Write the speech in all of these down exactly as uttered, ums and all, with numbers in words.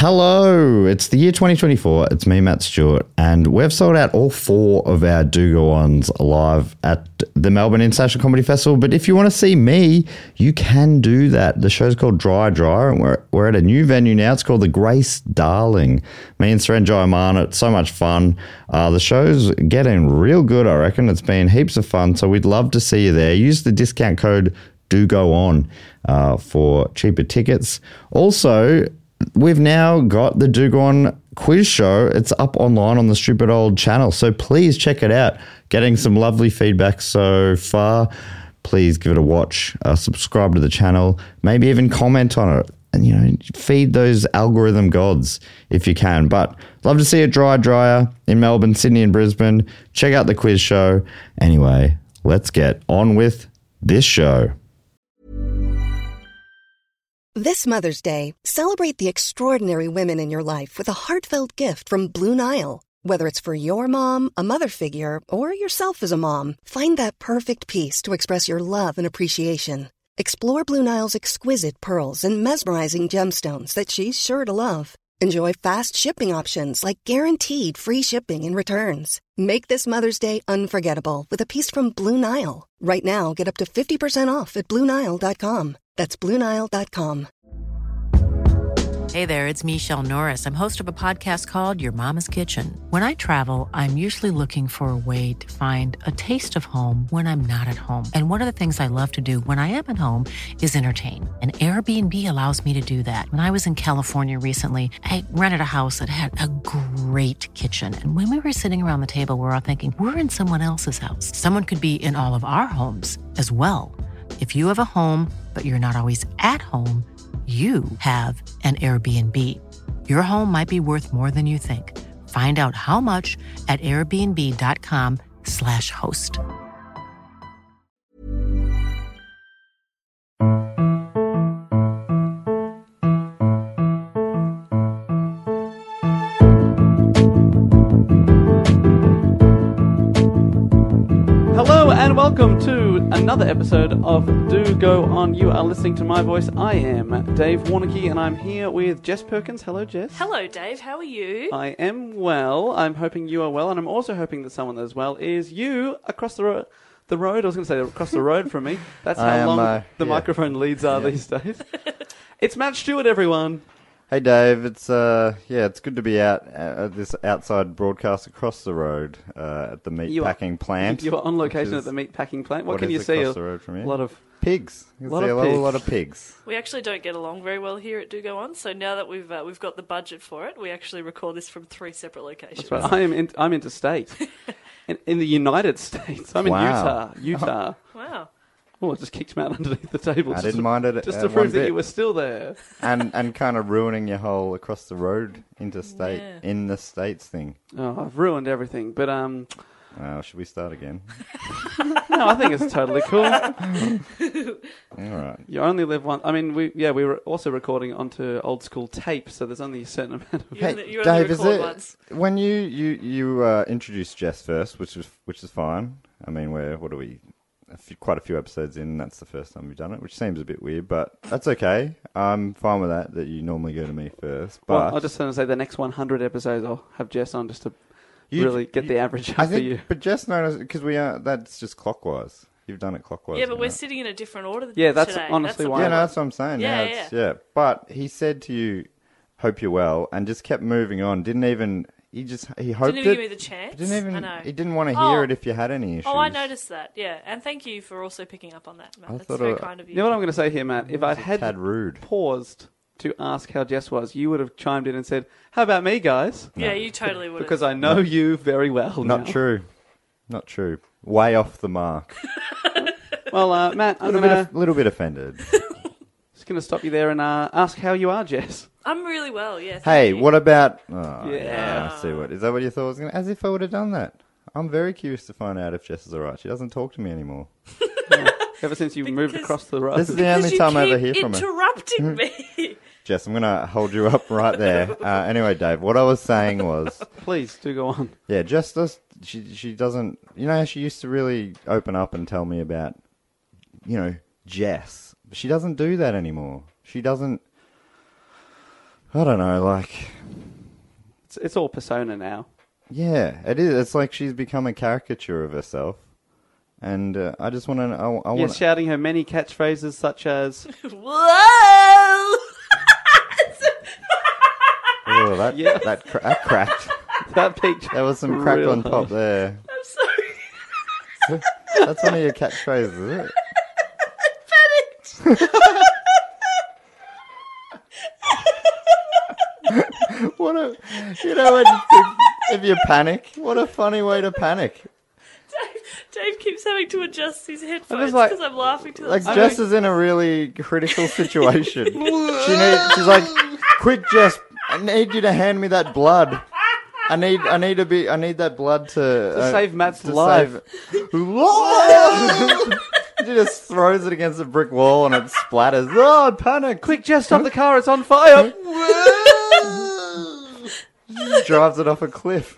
Hello, it's the year twenty twenty-four. It's me, Matt Stewart, and we've sold out all four of our Do Go Ons live at the Melbourne International Comedy Festival. But if you want to see me, you can do that. The show's called Dry Dry, and we're, we're at a new venue now. It's called the Grace Darling. Me and Surenjoy Aman, it's so much fun. Uh, the show's getting real good, I reckon. It's been heaps of fun, so we'd love to see you there. Use the discount code Do Go On uh, for cheaper tickets. Also, we've now got the Do Go On quiz show. It's up online on the Stupid Old channel, so please check it out. Getting some lovely feedback so far. Please give it a watch. Uh, subscribe to the channel. Maybe even comment on it. And, you know, feed those algorithm gods if you can. But love to see a Dry Dryer in Melbourne, Sydney and Brisbane. Check out the quiz show. Anyway, let's get on with this show. This Mother's Day, celebrate the extraordinary women in your life with a heartfelt gift from Blue Nile. Whether it's for your mom, a mother figure, or yourself as a mom, find that perfect piece to express your love and appreciation. Explore Blue Nile's exquisite pearls and mesmerizing gemstones that she's sure to love. Enjoy fast shipping options like guaranteed free shipping and returns. Make this Mother's Day unforgettable with a piece from Blue Nile. Right now, get up to fifty percent off at Blue Nile dot com. That's Blue Nile dot com. Hey there, it's Michelle Norris. I'm host of a podcast called Your Mama's Kitchen. When I travel, I'm usually looking for a way to find a taste of home when I'm not at home. And one of the things I love to do when I am at home is entertain. And Airbnb allows me to do that. When I was in California recently, I rented a house that had a great kitchen. And when we were sitting around the table, we were all thinking, we're in someone else's house. Someone could be in all of our homes as well. If you have a home, but you're not always at home, you have an Airbnb. Your home might be worth more than you think. Find out how much at airbnb.com slash host. Hello and welcome to another episode of Do Go On. You are listening to my voice. I am Dave Warnicky and I'm here with Jess Perkins. Hello, Jess. Hello, Dave. How are you? I am well. I'm hoping you are well, and I'm also hoping that someone that is well is you across the road. The road. I was going to say across the road from me. That's how am, long uh, the yeah. microphone leads are Yeah. these days. It's Matt Stewart, everyone. Hey Dave, it's uh yeah, it's good to be out at this outside broadcast across the road uh, at the meat You are- packing plant. You are on location which at the is- meat packing plant. What, what can is you see? across A the road from here? lot of pigs. You can Lot see of a lot, pigs. lot of pigs. We actually don't get along very well here at Do Go On, so now that we've uh, we've got the budget for it, we actually record this from three separate locations. That's right. I am in, I'm interstate. in, in the United States. I'm in Wow. Utah. Utah. Wow. Oh, I just kicked him out underneath the table. I just didn't to, mind it Just uh, to one prove that bit. you were still there. and and kind of ruining your whole across the road interstate Yeah. in the States thing. Oh, I've ruined everything. But, um, Uh, should we start again? no, I think it's totally cool. All right. You only live once. I mean, we yeah, we were also recording onto old school tape, so there's only a certain amount of... You only- you only Dave, is record it once. when you you you uh, introduced Jess first, which is which is fine. I mean, we're what are we? A few, quite a few episodes in. That's the first time we've done it, which seems a bit weird, but that's okay. I'm fine with that. That you normally go to me first, but Well, I just want to say the next one hundred episodes I'll have Jess on just to You- really get you- the average up I for think, you. but Jess noticed because we are. That's just clockwise. You've done it clockwise. Yeah, but we're right? sitting in a different order Yeah, that's today. honestly the why- Yeah, no, problem. that's what I'm saying. Yeah, now yeah. it's, yeah. But he said to you, "Hope you're well," and just kept moving on. Didn't even. He just he hoped Didn't even it. give me the chance. Didn't even. I know. He didn't want to hear Oh. it if you had any issues. Oh, I noticed that. Yeah, and thank you for also picking up on that, Matt. I That's thought very it- kind of you. You know what I'm going to say here, Matt? If I It's a had tad rude. paused to ask how Jess was, you would have chimed in and said, "How about me, guys?" yeah, you totally would. Because I know you very well. Not now. true. Not true. Way off the mark. Well, uh, Matt, A I'm little, gonna, bit of, little bit offended. just going to stop you there and uh, ask how you are, Jess. I'm really well. Yeah. Thank Hey, you. what about? Oh, Yeah. yeah. I see what is that? What you thought was going? to... As if I would have done that. I'm very curious to find out if Jess is alright. She doesn't talk to me anymore. Ever since you moved Because- across the road. This is the Because only you time I ever keep hear from her. interrupting me. Jess, I'm going to hold you up right there. Uh, anyway, Dave, what I was saying was, Please, do go on. yeah, Jess does. She she doesn't. You know, how she used to really open up and tell me about, you know, Jess. She doesn't do that anymore. She doesn't. I don't know, like, It's, it's all persona now. yeah, it is. It's like she's become a caricature of herself. And uh, I just want to, I, I Yes, want shouting her many catchphrases such as, Whoa! oh, that, Yeah. that, cra- that cracked. that peaked. There was some crack real on high. top there. I'm sorry. That's one of your catchphrases, isn't it? What a, you know, when you think, if you panic, what a funny way to panic. Dave, Dave keeps having to adjust his headphones like- because I'm laughing to Like them. Jess is in a really critical situation. she need, she's like, quick, Jess, I need you to hand me that blood. I need, I need to be, I need that blood to, To uh, save Matt's to life. save- She just throws it against a brick wall and it splatters. Oh, I panicked. Quick, Jess, stop the car, it's on fire! Drives it off a cliff.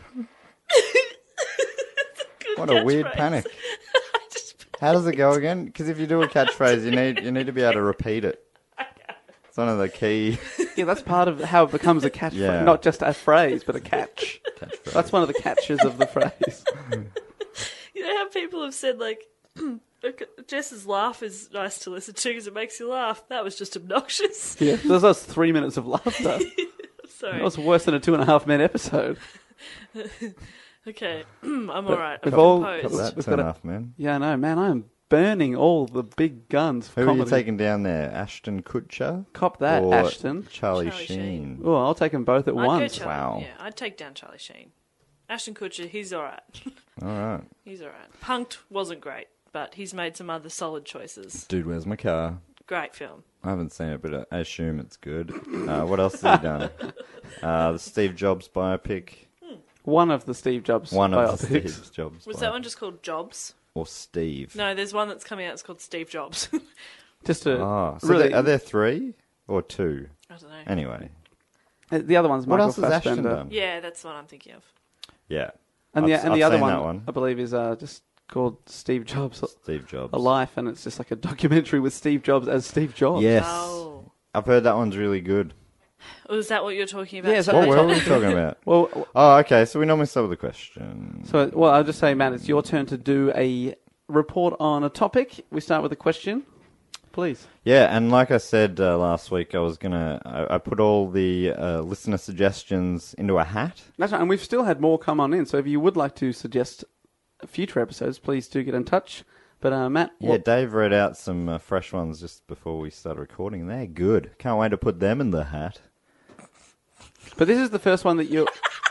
Good What a weird catchphrase. panic. I just- How does it go again? Because if you do a catchphrase, you need you need to be able to repeat it. It's one of the key Yeah, that's part of how it becomes a catchphrase. Yeah. Not just a phrase, but a catch. catchphrase. That's one of the catches of the phrase. You know how people have said, like, Jess's laugh is nice to listen to because it makes you laugh. That was just obnoxious. Yeah, those was three minutes of laughter. Sorry. That was worse than a two and a half minute episode. Okay, I'm alright. I'm we've all- composed. That We've turn got a- off, man. Yeah, I know, man. I am burning all the big guns for Who are you comedy. taking down there? Ashton Kutcher? Cop that, or Ashton. Charlie, Charlie Sheen. Sheen. Oh, I'll take them both at I'd once. go Charlie. Wow. Yeah, I'd take down Charlie Sheen. Ashton Kutcher, he's alright. All right. He's alright. Punked wasn't great, but he's made some other solid choices. Dude, where's my car? Great film. I haven't seen it, but I assume it's good. Uh, what else has he done? Uh, the Steve Jobs biopic. One of the Steve Jobs One of the biopics. Steve Jobs Was biopic. that one just called Jobs? Or Steve? No, there's one that's coming out. It's called Steve Jobs. Just to Oh, so really, there, are there three or two? I don't know. Anyway. Uh, the other one's What Michael else has Ashton Fassbender. done? Yeah, that's the one I'm thinking of. Yeah. And the I've- and I've the other seen one, that one. I believe, is uh, just called Steve Jobs: Steve Jobs. A Life, and it's just like a documentary with Steve Jobs as Steve Jobs. Yes. Oh. I've heard that one's really good. Oh, is that what you're talking about? Yeah, is that What the were we topic? talking about? Well, Oh, okay. So we normally start with a question. so well, I'll just say, Matt, it's your turn to do a report on a topic. We start with a question, please. Yeah, and like I said uh, last week, I was gonna. I, I put all the uh, listener suggestions into a hat. That's right, and we've still had more come on in. So if you would like to suggest future episodes, please do get in touch. But uh, Matt, Yeah, what- Dave read out some uh, fresh ones just before we started recording, and they're good. Can't wait to put them in the hat. but this is the first one that you.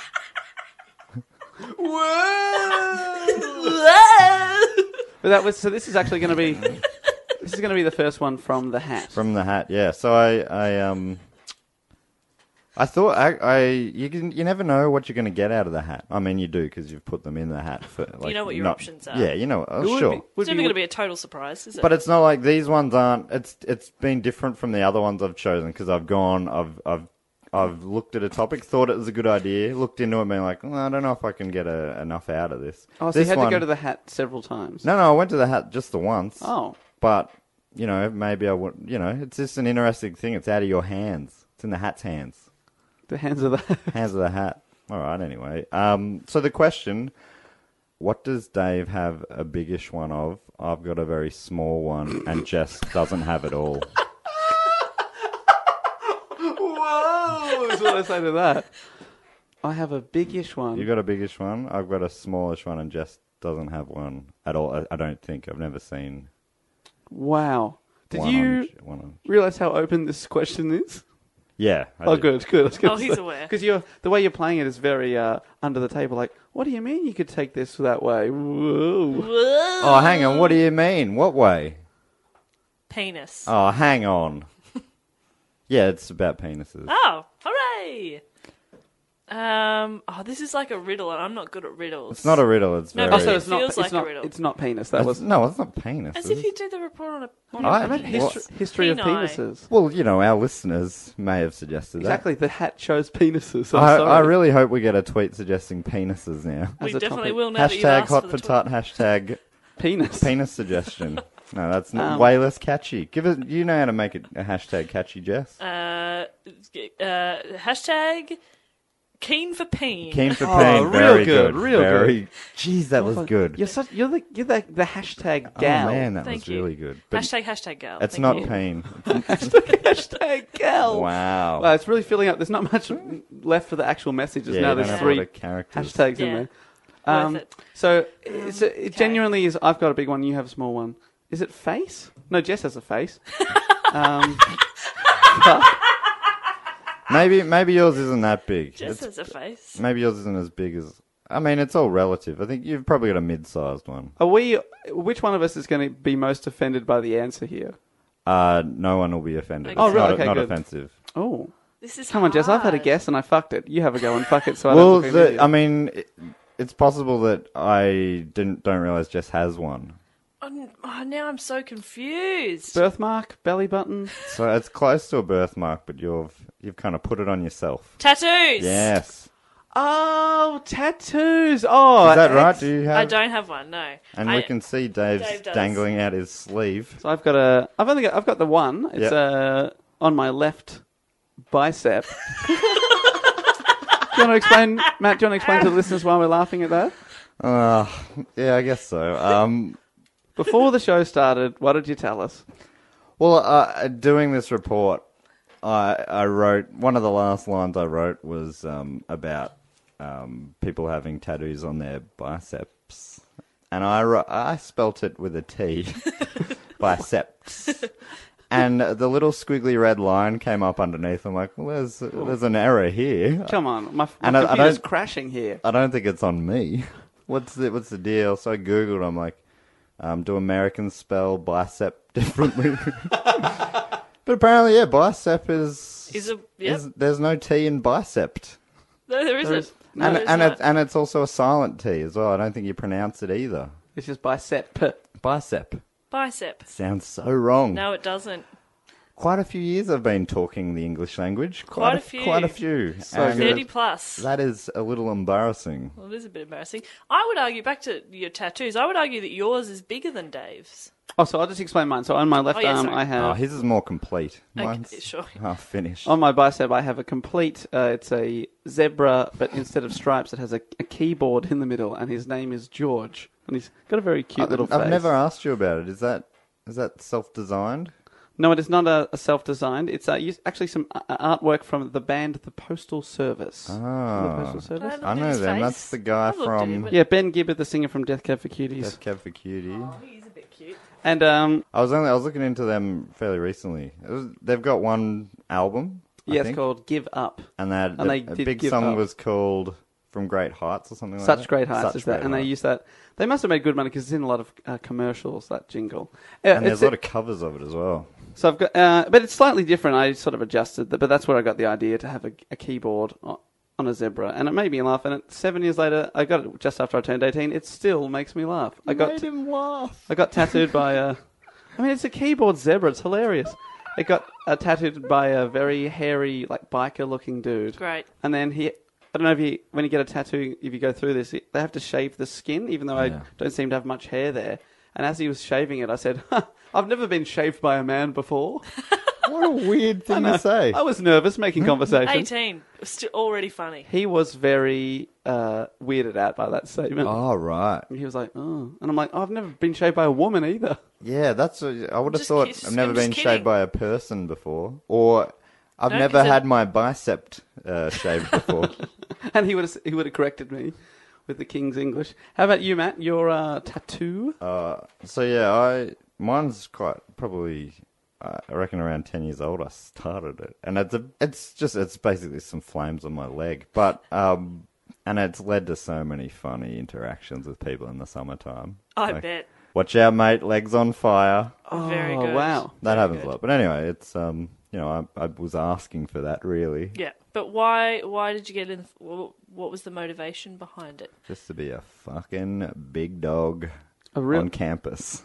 But that was so. This is actually going to be. This is going to be the first one from the hat. From the hat, yeah. So I, I um, I thought I, I you can, you never know what you're going to get out of the hat. I mean, you do because you've put them in the hat for. Like, know what your not- options are. Yeah, you know. Oh, It would sure. be- would It's be- never going to be a total surprise, is it? But it's not like these ones aren't. It's it's been different from the other ones I've chosen because I've gone. I've I've I've looked at a topic, thought it was a good idea, looked into it, and been like, well, I don't know if I can get a, enough out of this. Oh, so this you had one, to go to the hat several times. No, no, I went to the hat just the once. Oh, But you know, maybe I would. You know, it's just an interesting thing. It's out of your hands. It's in the hat's hands. the hands of the. Hands of the hat. All right. Anyway, um, so the question: what does Dave have a biggish one of? I've got a very small one, and Jess doesn't have it all. Whoa! That's what I say to that. I have a biggish one. You got a biggish one. I've got a smallish one, and Jess doesn't have one at all. I, I don't think. I've never seen. Wow. Did one you on, one on. realize how open this question is? Yeah. I Oh, did. good, good. I was gonna Oh, he's say- aware. Because you're the way you're playing it is very uh, under the table. Like, what do you mean you could take this that way? Whoa. Whoa. Oh, hang on. What do you mean? What way? Penis. Oh, hang on. Yeah, it's about penises. Oh, hooray! Um, oh, this is like a riddle, and I'm not good at riddles. It's not a riddle. It's No, very. but Oh, so It it's not. feels It's like a not. riddle. It's not penis. That That's- was. no, it's not penises. As if you do the report on a. On I- a I meant history, What? history of Peni. penises. Well, you know, our listeners may have suggested Exactly. The hat shows penises. I'm that. I, sorry. I really hope we get a tweet suggesting penises now. we as a definitely topic. will now that you've Hashtag asked hot for for the tot, hashtag penis. penis suggestion. No, that's not, Um, way less catchy. Give it. You know how to make it a hashtag catchy, Jess. Uh, uh, hashtag keen for peen. Keen for Oh, pain. real Very good, good. real Very. Jeez, that was good. You're such. You're the. You're the, the hashtag gal. Oh man, that Thank was you. really good. But hashtag hashtag gal. it's Thank not you. pain. hashtag gal. Wow. Well, it's really filling up. There's not much left for the actual messages Yeah, now. you There's don't have three a lot of characters. hashtags in Yeah. there. Worth Um, it. so, it's a, it genuinely is. I've got a big one. You have a small one. Is it face? No, Jess has a face. um, Maybe maybe yours isn't that big. Jess It's- has a face. maybe yours isn't as big as. I mean, it's all relative. I think you've probably got a mid-sized one. are we? Which one of us is going to be most offended by the answer here? Uh, no one will be offended. Okay. Oh, It's really? not, Okay, not good. offensive. Oh, This is come on, Jess. I've had a hard. guess and I fucked it. You have a go and fuck it. So I Well, don't look like an the, idiot. I mean, it, it's possible that I didn't don't realize Jess has one. Oh, oh, now I'm so confused. Birthmark, belly button. So it's close to a birthmark, but you've you've kind of put it on yourself. Tattoos. Yes. Oh, tattoos. Oh, Is that right? ex- Do you have? I don't have one. No. And I, we can see Dave's Dave does. dangling out his sleeve. So I've got a. I've only got. I've got the one. It's Yep. uh, on my left bicep. Do you want to explain, Matt? Do you want to explain to the listeners why we're laughing at that? Uh, yeah, I guess so. Um, Before the show started, what did you tell us? well, uh, doing this report, I I wrote one of the last lines I wrote was um, about um, people having tattoos on their biceps, and I wrote, I spelt it with a T, biceps. And the little squiggly red line came up underneath. I'm like, well, there's there's an error here. Come on, my, my And I- I computer's don't- crashing here. I don't think it's on me. What's the what's the deal? So I googled. I'm like, um, do Americans spell bicep differently? But apparently, yeah, bicep is Is a- yep. is- there's no T in bicep, No, there isn't. is- No, and there's and not. it, and it's also a silent T as well. I don't think you pronounce it either. It's just bicep. Bicep Bicep. sounds so wrong. No, it doesn't. Quite a few years I've been talking the English language. Quite a few. Quite a few. So And good. thirty plus. That is a little embarrassing. Well, it is a bit embarrassing. I would argue, back to your tattoos, I would argue that yours is bigger than Dave's. Oh, so I'll just explain mine. So on my left Oh, yeah, arm, sorry. I have. Oh, his is more complete. Okay, Mine's sure. half finished. On my bicep, I have a complete. Uh, it's a zebra, but instead of stripes, it has a, a keyboard in the middle, and his name is George, and he's got a very cute I- little face. I've never asked you about it. Is that is that self-designed? No, it is not a, a self-designed. It's uh, us- actually some uh, artwork from the band The Postal Service. Ah. The Postal Service. Look I at know his them. face. That's the guy I've looked at him, from but- Yeah, Ben Gibbard, the singer from Death Cab for Cuties. Death Cab for Cutie. Oh, he's a bit cute. And um, I was only I was looking into them fairly recently. It was, they've got one album. I yeah, it's think, called Give Up. and they had and a, they a did big give song up. was called "From Great Heights" or something like Such that. Great Heights Such is that, Great and they Heights. use that. They must have made good money because it's in a lot of uh, commercials. That jingle. Uh, And it's there's a lot of covers of it as well. So I've got, uh, but it's slightly different. I sort of adjusted, the, but that's where I got the idea to have a, a keyboard on, on a zebra, and it made me laugh. And it, seven years later, I got it just after I turned eighteen. It still makes me laugh. I got him laugh. I got tattooed by a. I mean, it's a keyboard zebra. It's hilarious. It got uh, tattooed by a very hairy, like biker-looking dude. Great. And then he. I don't know if you, when you get a tattoo, if you go through this, they have to shave the skin, even though Yeah. I don't seem to have much hair there. And as he was shaving it, I said, huh, I've never been shaved by a man before. What a weird thing to say. I was nervous making conversation. eighteen. It's still already funny. He was very uh, weirded out by that statement. Oh right. And he was like, oh. And I'm like, oh, I've never been shaved by a woman either. Yeah, that's. A, I would have Just thought kiss- I've never I'm just been kidding. shaved by a person before, or I've No, never 'cause it- had my bicep uh, shaved before. And he would have he would have corrected me with the King's English. How about you, Matt? Your uh, tattoo? uh, so yeah, I mine's quite probably. Uh, I reckon around ten years old I started it, and it's a, it's just it's basically some flames on my leg, but um, and it's led to so many funny interactions with people in the summertime. I Like, bet. Watch out, mate! Legs on fire. Oh, very Oh, good. wow. That Very happens good. a lot. But anyway, it's um, you know, I, I was asking for that really, Yeah, but why? Why did you get in? What what was the motivation behind it? just to be a fucking big dog A real- on campus.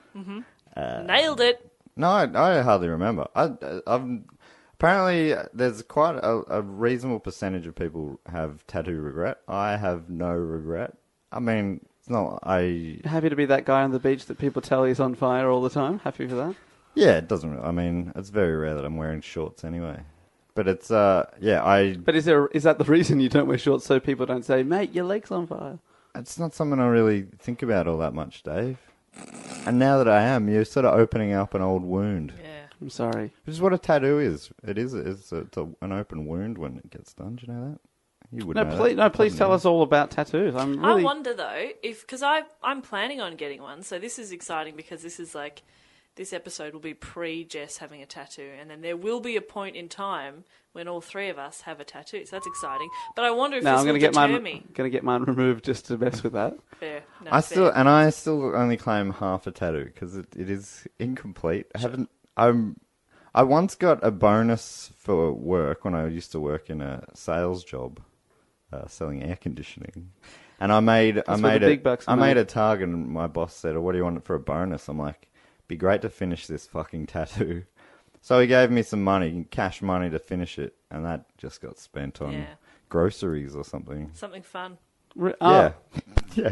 Nailed it. No, I, I hardly remember. I, I've apparently there's quite a, a reasonable percentage of people have tattoo regret. I have no regret. I mean, it's not. I Happy to be that guy on the beach that people tell is on fire all the time. Happy for that. yeah, it doesn't. Really, I mean, it's very rare that I'm wearing shorts anyway. But it's uh, yeah, I. But is there is that the reason you don't wear shorts so people don't say, mate, your leg's on fire? It's not something I really think about all that much, Dave. And now that I am, you're sort of opening up an old wound. Yeah. I'm sorry. Which is what a tattoo is. It is. It's, a, it's a, an open wound when it gets done. Do you know that? You would No, know please, that. no, please Haven't tell you? us all about tattoos. I'm really. I wonder though if because I I'm planning on getting one, so this is exciting because this is like this episode will be pre Jess having a tattoo, and then there will be a point in time when all three of us have a tattoo. So that's exciting. But I wonder if No, this I'm will going to get deter mine. me. Going to get mine removed just to mess with that. Fair. No, I fair. still and I still only claim half a tattoo because it, it is incomplete. I haven't. I'm. I once got a bonus for work when I used to work in a sales job, uh, selling air conditioning, and I made I That's where made the a big bucks are I made made. a target, and my boss said, "Oh, what do you want for a bonus?" I'm like, "Be great to finish this fucking tattoo." So he gave me some money, cash money, to finish it, and that just got spent on Yeah. groceries or something. Something fun. Re- Yeah, oh, yeah.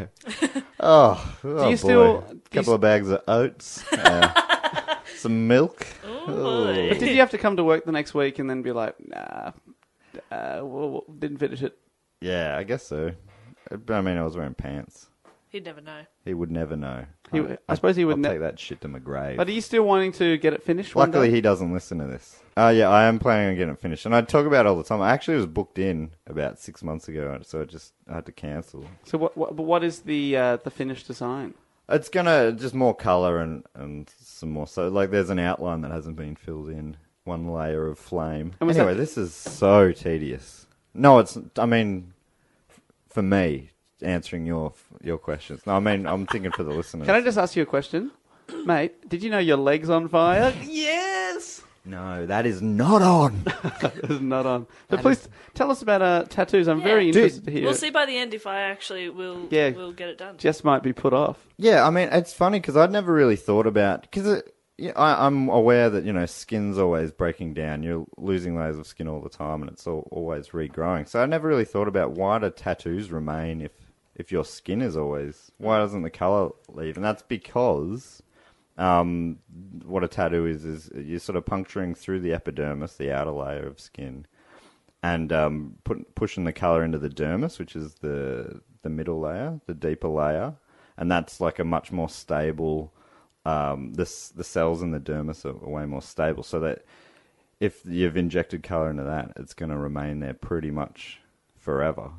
Oh, oh you boy. still- do you couple of bags of oats, uh, some milk. boy. But did you have to come to work the next week and then be like, nah, uh, well, didn't finish it? Yeah, I guess so. But I mean, I was wearing pants. He'd never know. He would never know. He- I suppose he would I'll ne- take that shit to my grave. But are you still wanting to get it finished? one Luckily, day? he doesn't listen to this. Uh, yeah, I am planning on getting it finished. And I talk about it all the time. I actually was booked in about six months ago, so I just I had to cancel. So what? what but what is the uh, the finished design? It's gonna just more color and, and some more. So like, there's an outline that hasn't been filled in. One layer of flame. And was Anyway, that- this is so tedious. No, it's. I mean, f- for me, answering your your questions. No, I mean, I'm thinking for the listeners. Can I just ask you a question, mate? Did you know your leg's on fire? Yes. No, that is not on. It's not on. But please tell us about uh, tattoos. I'm very Yeah. interested to hear. We'll see by the end if I actually will. Yeah. will get it done. Jess might be put off. Yeah, I mean, it's funny because I'd never really thought about because yeah, I, I'm aware that you know skin's always breaking down. You're losing layers of skin all the time, and it's all, always regrowing. So I never really thought about why do tattoos remain if if your skin is always why doesn't the color leave? And that's because um, what a tattoo is is you're sort of puncturing through the epidermis, the outer layer of skin, and um, put, pushing the color into the dermis, which is the the middle layer, the deeper layer, and that's like a much more stable. Um, this the cells in the dermis are way more stable, so that if you've injected color into that, it's going to remain there pretty much forever.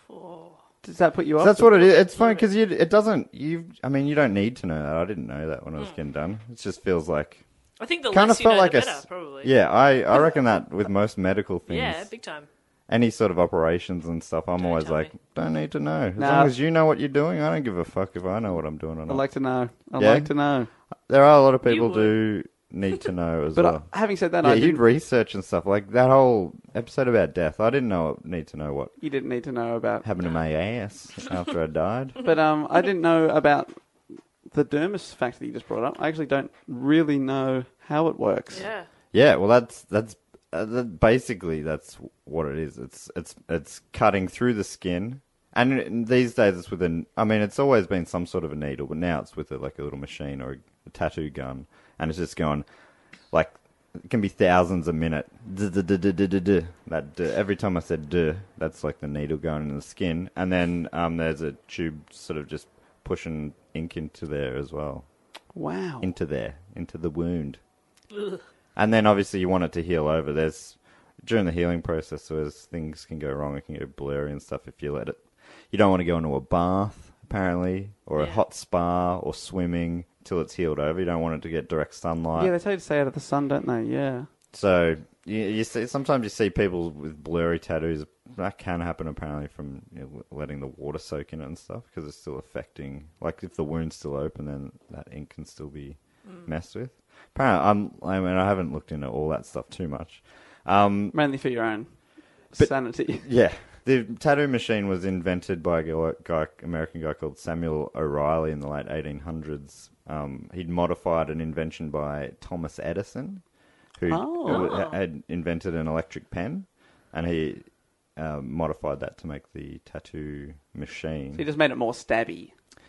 Does that put you So off? that's what it is. It's funny because it doesn't. You, I mean, you don't need to know that. I didn't know that when I was getting done. It just feels like I think the kind of less you felt know, like the a better, s- probably. yeah. I I reckon that with most medical things. Yeah, big time. Any sort of operations and stuff, I'm Don't always tell like, me. don't need to know. As Nah. long as you know what you're doing, I don't give a fuck if I know what I'm doing or I'd not. like to know. I'd Yeah? like to know. There are a lot of people would. do need to know as But well. uh, having said that, yeah, I you'd didn't, research and stuff like that whole episode about death. I didn't know need to know what you didn't need to know about. happened to my ass after I died. But um, I didn't know about the dermis fact that you just brought up. I actually don't really know how it works. Yeah. Yeah, well, that's that's uh, that basically that's what it is. It's it's it's cutting through the skin, and in- these days it's with an. I mean, it's always been some sort of a needle, but now it's with a, like a little machine or a, a tattoo gun, and it's just going like it can be thousands a minute. Duh, duh, duh, duh, duh, duh, duh. That duh. Every time I said duh, that's like the needle going in the skin, and then um, there's a tube sort of just pushing ink into there as well. Wow. Into there, into the wound. Ugh. And then obviously you want it to heal over. There's during the healing process, so as things can go wrong, it can get blurry and stuff if you let it. You don't want to go into a bath, apparently, or a Yeah. hot spa or swimming till it's healed over. You don't want it to get direct sunlight. Yeah, they tell you to stay out of the sun, don't they? Yeah. So you, you see, sometimes you see people with blurry tattoos. That can happen apparently from you know, letting the water soak in it and stuff because it's still affecting. Like if the wound's still open, then that ink can still be messed with. Apparently, I'm, I mean, I haven't looked into all that stuff too much. Um, Mainly for your own But- sanity. yeah, the tattoo machine was invented by a guy, guy, American guy called Samuel O'Reilly in the late eighteen hundreds. Um, he'd modified an invention by Thomas Edison, who Oh. had invented an electric pen, and he um, modified that to make the tattoo machine. So you just made it more stabby.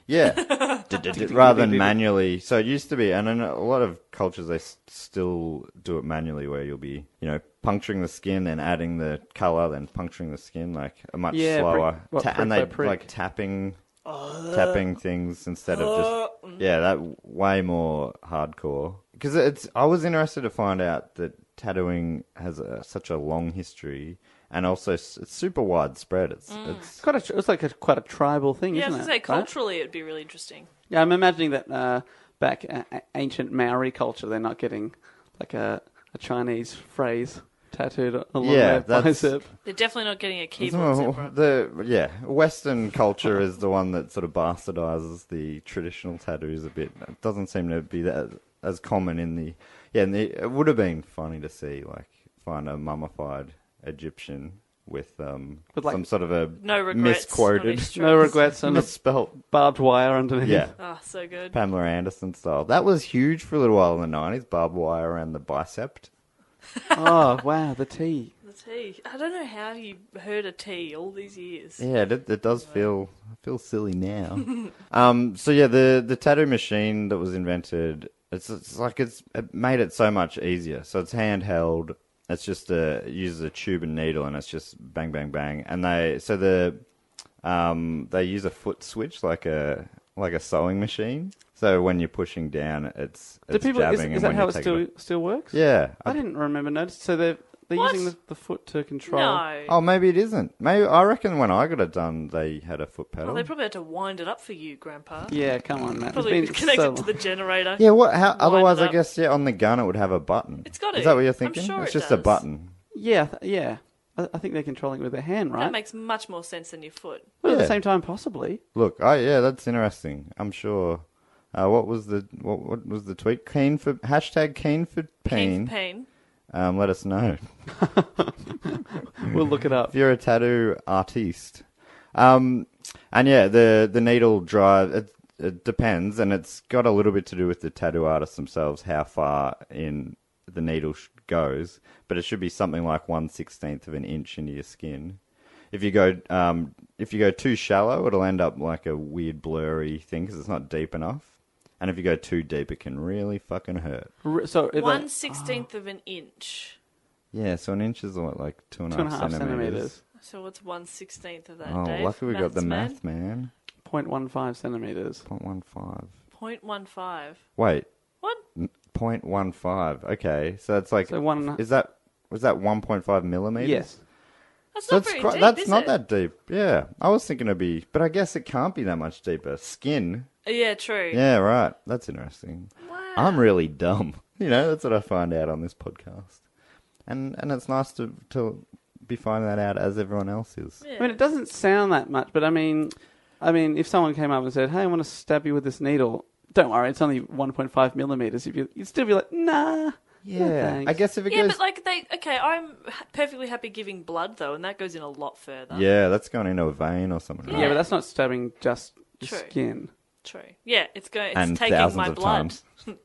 Yeah, D- d- d- rather than manually. So it used to be, and in a lot of cultures they s- still do it manually, where you'll be, you know, puncturing the skin and adding the color, then puncturing the skin, like a much Yeah, brick- slower. what, Ta- prick and by they prick. like tapping, tapping things instead of just yeah, that way more hardcore. Because it's, I was interested to find out that tattooing has a, such a long history. And also, s- it's super widespread. It's Mm. it's It's quite a, it's like a, quite a tribal thing, Yeah, I isn't was it? going to say, right? culturally, it'd be really interesting. Yeah, I'm imagining that uh, back uh, a- ancient Maori culture, they're not getting like a, a Chinese phrase tattooed along Yeah, their that's- bicep. They're definitely not getting a keyboard Oh, zebra. the yeah, Western culture is the one that sort of bastardizes the traditional tattoos a bit. It doesn't seem to be that as common in the yeah. In the, it would have been funny to see like find a mummified Egyptian with um With, like, some sort of a No regrets. on misquoted, his No strokes. regrets and a misspelt. barbed wire underneath. Yeah, Oh, so good. Pamela Anderson style. That was huge for a little while in the nineties. Barbed wire around the bicep. Oh, wow, the T. The T. I don't know how you heard a T all these years. Yeah, it, it does feel feel silly now. um, so yeah, the the tattoo machine that was invented, it's, it's like it's it made it so much easier. So it's handheld. It's just a it uses a tube and needle, and it's just bang, bang, bang. And they so the um they use a foot switch like a like a sewing machine. So when you're pushing down, it's Do it's people, is, jabbing. is and that when how you it take still it off- still works? Yeah. I didn't remember notice. So they're they're What? using the, the foot to control. No. Oh, maybe it isn't. Maybe I reckon when I got it done, they had a foot pedal. Oh, they probably had to wind it up for you, Grandpa. Yeah, come on, Matt. Probably It's been connected so to the generator. Yeah, what? How? Wind Otherwise, it I up. guess yeah, on the gun it would have a button. It's got Is to. that what you're I'm thinking? sure it's it just a does. button. Yeah, th- yeah. I, I think they're controlling it with their hand, right? That makes much more sense than your foot. But at the Yeah. same time, possibly. Look, oh yeah, that's interesting. I'm sure. Uh, what was the what, what was the tweet? Keen for hashtag keen for Pain pain. for pain. Um, let us know We'll look it up. if you're a tattoo artiste. Um, and yeah, the the needle drive. It, it depends, and it's got a little bit to do with the tattoo artists themselves, how far in the needle sh- goes. But it should be something like one sixteenth of an inch into your skin. If you go um, if you go too shallow, it'll end up like a weird blurry thing because it's not deep enough. And if you go too deep, it can really fucking hurt. R- So if One they- sixteenth of an inch. Yeah, so an inch is what, like two and a two half, and a half centimeters. centimeters, So what's one sixteenth of that, Oh, Dave? lucky we got the Maths math, man. point one five centimeters. Point one five. Point one five. Wait, What? n- point one five. Okay, so it's like So one. is that was that one point five millimeters? Yes. That's So not it's very quite, deep, that's is not it? that deep. Yeah, I was thinking it'd be, but I guess it can't be that much deeper. Skin. Yeah, true. Yeah, right. That's interesting. Wow. I'm really dumb. You know, that's what I find out on this podcast. And and it's nice to to be finding that out as everyone else is. Yeah. I mean, it doesn't sound that much, but I mean, I mean, if someone came up and said, "Hey, I want to stab you with this needle," don't worry, it's only one point five millimeters. If you, you'd still be like, "Nah." Yeah. no thanks." I guess if it Yeah, goes but like they, okay, I'm ha- perfectly happy giving blood though, and that goes in a lot further. Yeah, that's going into a vein or something. Yeah, Right? but that's not stabbing just the True. skin. True. Yeah, it's going. It's And taking thousands my of blood. times.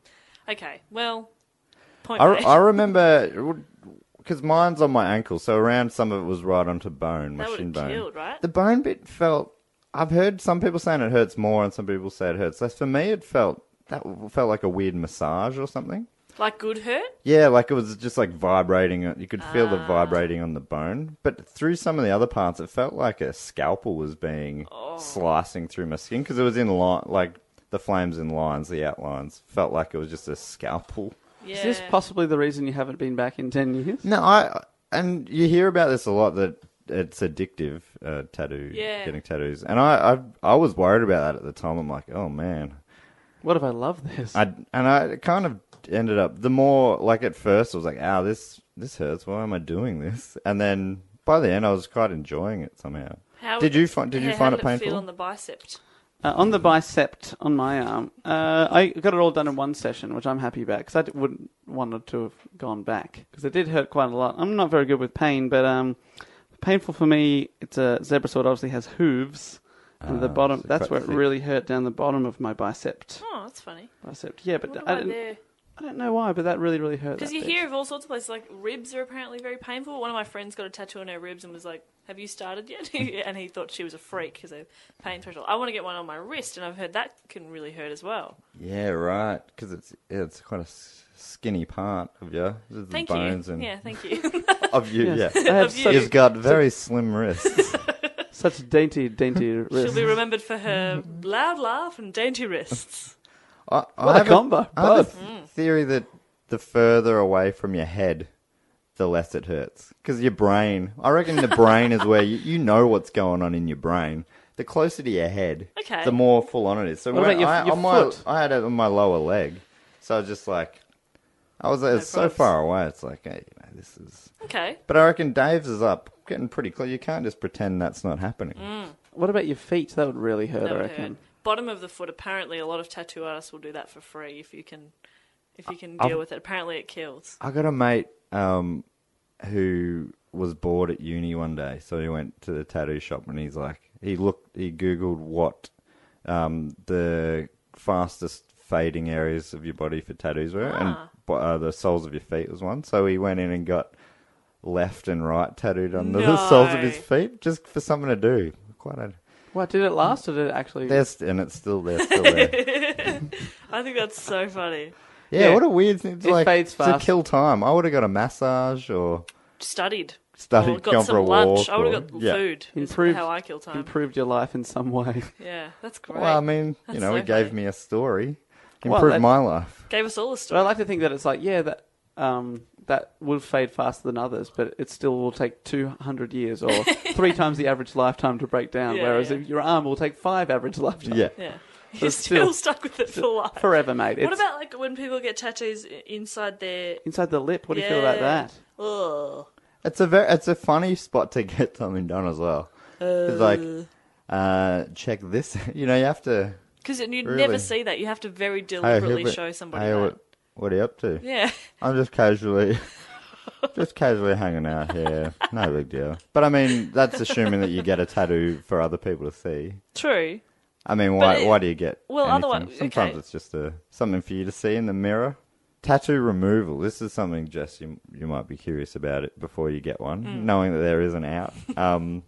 Okay, well, point I, made. I remember because mine's on my ankle, so around some of it was right onto bone, That my would shin have bone. killed, right? The bone bit felt. I've heard some people saying it hurts more, and some people say it hurts less. For me, it felt that felt like a weird massage or something. Like good hurt? Yeah, like it was just like vibrating. You could feel Ah. the vibrating on the bone, but through some of the other parts, it felt like a scalpel was being Oh. slicing through my skin because it was in line, like the flames in lines, the outlines felt like it was just a scalpel. Yeah. Is this possibly the reason you haven't been back in ten years? No, I and you hear about this a lot that it's addictive uh, tattoo, Yeah. getting tattoos, and I, I I was worried about that at the time. I'm like, oh man, What if I love this? I and I kind of ended up the more like at first I was like, ow, this this hurts. Why am I doing this? And then by the end, I was quite enjoying it somehow. How Did you find did you how find did it painful? Feel on the bicep? Uh, on the bicep on my arm, uh, I got it all done in one session, which I'm happy about because I d- wouldn't wanted to have gone back because it did hurt quite a lot. I'm not very good with pain, but um, painful for me. It's a zebra sword. Obviously has hooves, and the Ah, bottom. so That's quite where it thick. really hurt down the bottom of my bicep. Oh, that's funny. Bicep. Yeah, but What I about didn't, there? I don't know why, but that really, really hurt. Because that you bit. hear of all sorts of places, like ribs are apparently very painful. One of my friends got a tattoo on her ribs and was like, have you started yet? And he thought she was a freak because of pain threshold. I want to get one on my wrist, and I've heard that can really hurt as well. Yeah, right. Because it's it's quite a s- skinny part of you. The Thank bones you. And Yeah, thank you. of you. Yes. Yeah, I have Of you. such, you've got very slim wrists. such dainty, dainty wrists. She'll be remembered for her loud laugh and dainty wrists. I, I What a have combo, I have a both. th- theory that the further away from your head, the less it hurts. Because your brain, I reckon the brain is where you, you know what's going on in your brain. The closer to your head, Okay. the more full on it is. So What when about your- I, your on my, foot? I had it on my lower leg, so I was just like, I was it's so probs. far away. It's like, hey, you know, this is. Okay. But I reckon Dave's is up, getting pretty close. You can't just pretend that's not happening. What about your feet? That would really hurt, That I would reckon. hurt. Bottom of the foot, apparently a lot of tattoo artists will do that for free if you can if you can I've- deal with it. Apparently it kills. I got a mate um, who was bored at uni one day, so he went to the tattoo shop and he's like, he looked, he googled what um, the fastest fading areas of your body for tattoos were, and Ah. bo- uh, the soles of your feet was one. So he went in and got left and right tattooed under the soles of his No. feet, just for something to do. Quite a, What, did it last or did it actually... there's, and it's still there, still there. I think that's so funny. Yeah, Yeah. what a weird thing. It's It like fades to fast. kill time. I would have got a massage or Studied. studied, Or got gone some for a lunch. walk. I would or- have got yeah. food. Is Improved- how I kill time. improved your life in some way. Yeah, that's great. Well, I mean, you That's know, so he gave funny. me a story. Well, Improved that- my life. Gave us all a But story. I like to think that it's like, yeah, that um, that will fade faster than others, but it still will take two hundred years or three times the average lifetime to break down, Yeah, whereas yeah. if your arm will take five average lifetimes. Yeah. Yeah. But You're it's still, still- stuck with it for life. Forever, mate. What It's about like when people get tattoos i- inside their... inside the lip? What do you feel about Yeah. that? Ugh. It's a very, it's a funny spot to get something done as well. It's like, uh, check this. You know, you have to. Because you Really? never see that. You have to very Hey, deliberately Hubert, show somebody hey, that. what, what are you up to? Yeah. I'm just casually, just casually hanging out here. No big deal. But I mean, that's assuming that you get a tattoo for other people to see. True. I mean, why it- why do you get well, anything? otherwise- Sometimes okay. it's just a something for you to see in the mirror. Tattoo removal. This is something, Jess, you, you might be curious about it before you get one, Mm. knowing that there is an out. Um,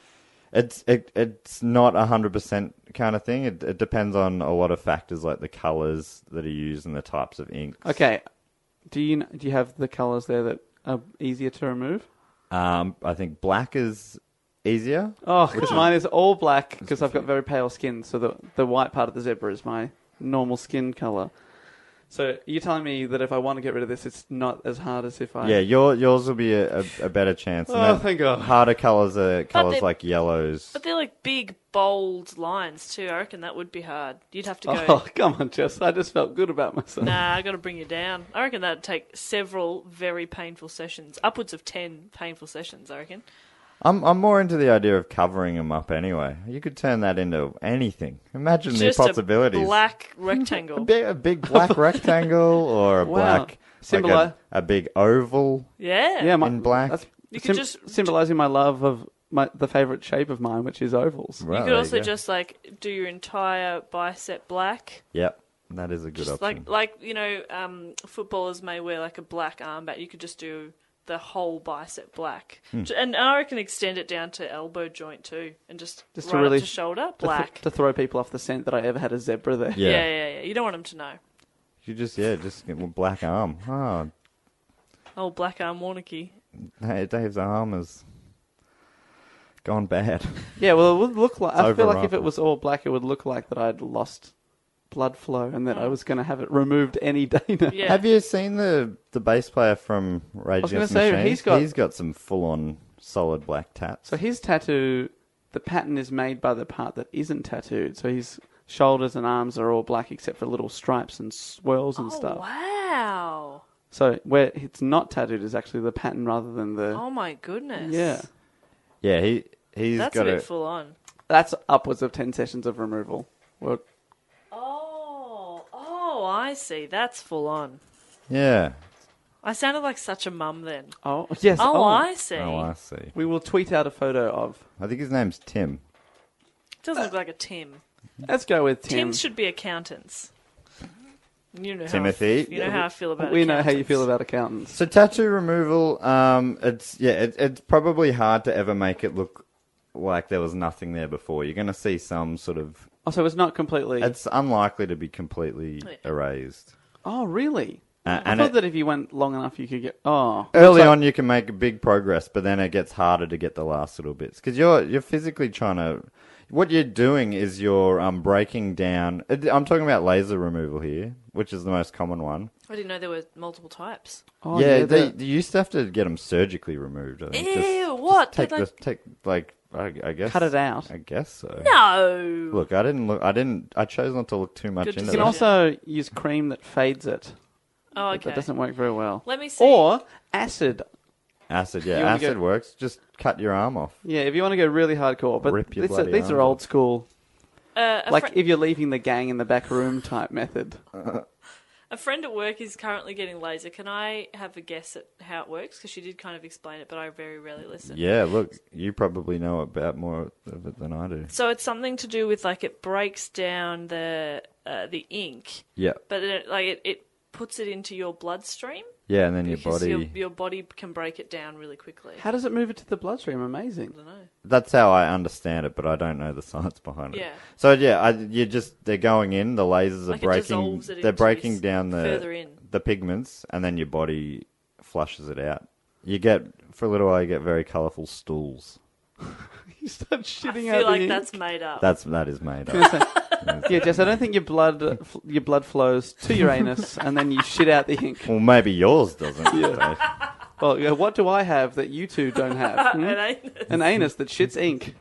it's it, it's not a hundred percent kind of thing. It, it depends on a lot of factors like the colours that are used and the types of inks. Okay. Do you do you have the colours there that are easier to remove? Um, I think black is easier. Oh, because mine is all black because I've got very pale skin, so the the white part of the zebra is my normal skin colour. So you're telling me that if I want to get rid of this, it's not as hard as if I... Yeah, your yours will be a, a, a better chance. And Oh, then thank God. Harder colours are colours they- like yellows. But they're like big, bold lines too. I reckon that would be hard. You'd have to go, Oh, come on, Jess. I just felt good about myself. nah, I got to bring you down. I reckon that'd take several very painful sessions. Upwards of ten painful sessions, I reckon. I'm I'm more into the idea of covering them up anyway. You could turn that into anything. Imagine Just the possibilities. a black a, rectangle. big, a big black rectangle or a Wow. black Symboli- like a, a big oval. yeah. Yeah, my, In black. That's You could sym- just- symbolising my love of my the favourite shape of mine, which is ovals. Well, You could there also go. just like do your entire bicep black. Yep, that is a good Just option. like like you know, um, footballers may wear like a black armband. You could just do the whole bicep black, Hmm. and I can extend it down to elbow joint too, and just, Just right to really up to shoulder To, th- black. to throw people off the scent that I ever had a zebra there. yeah. yeah, yeah, yeah. You don't want them to know. You just yeah, just get a black arm. Oh, Oh, black arm Warnicky. hey, Dave's arm has gone bad. Yeah, well, it would look like. I feel like if Overripe. it was all black, it would look like that I'd lost blood flow and that I was going to have it removed any day now. Yeah. Have you seen the the bass player from Rage was gonna Against the say, Machine? he's got- he's got some full on solid black tats. So his tattoo, the pattern is made by the part that isn't tattooed. So his shoulders and arms are all black except for little stripes and swirls and Oh stuff. wow! So where it's not tattooed is actually the pattern rather than the. Oh my goodness. Yeah. yeah, he he's That's a got bit a full on. That's upwards of ten sessions of removal. Well, Oh, oh, I see. That's full on. yeah. I sounded like such a mum then. oh, yes. Oh, I see. Oh, I see. We will tweet out a photo of. I think his name's Tim. Doesn't look like a Tim. Let's go with Tim. Tims should be accountants. You know Timothy. How I, you know how I feel about We know how you accountants. feel about accountants. So tattoo removal, um, it's yeah, it, it's probably hard to ever make it look like there was nothing there before. You're going to see some sort of. Oh, so it's not completely. It's unlikely to be completely Yeah. erased. Oh, really? Uh, I and thought it- that if you went long enough, you could get. Oh, Early Looks like- on, you can make big progress, but then it gets harder to get the last little bits because you're you're physically trying to. What you're doing is you're um, breaking down. I'm talking about laser removal here, which is the most common one. I didn't know there were multiple types. Oh, yeah, they, the- they used to have to get them surgically removed. I think. Ew, Just- what? just take Did the take like I, I guess Cut it out. I guess so. No. Look, I didn't look. I didn't. I chose not to look too much Good into You that. can decision. also use cream that fades it. Oh, But okay. That doesn't work very well. Let me see. Or acid. Acid, You yeah, wanna acid go- works. Just cut your arm off. Yeah, if you want to go really hardcore. But Rip your these are, bloody these are arms old off. school. Uh, a, Like fri- if you're leaving the gang in the back room type method. a friend at work is currently getting laser. Can I have a guess at how it works? Because she did kind of explain it, but I very rarely listen. Yeah, look, you probably know about more of it than I do. So it's something to do with like it breaks down the uh, the ink, Yeah, but it, like it, it puts it into your bloodstream. yeah, and then your Because body. your, your body can break it down really quickly. How does it move it to the bloodstream? Amazing. I don't know. That's how I understand it, but I don't know the science behind it. Yeah. So yeah, I, you just they're going in. The lasers are Like it breaking. dissolves it They're into breaking s- down further the in. the pigments, and then your body flushes it out. You get for a little while. You get very colourful stools. You start I shitting feel out like the ink. that's made up. That's that is made up. Yeah, Jess, I don't think your blood uh, f- your blood flows to your anus and then you shit out the ink. Well, maybe yours doesn't. Dave. Well, yeah, what do I have that you two don't have? Hmm? An anus. An anus that shits ink.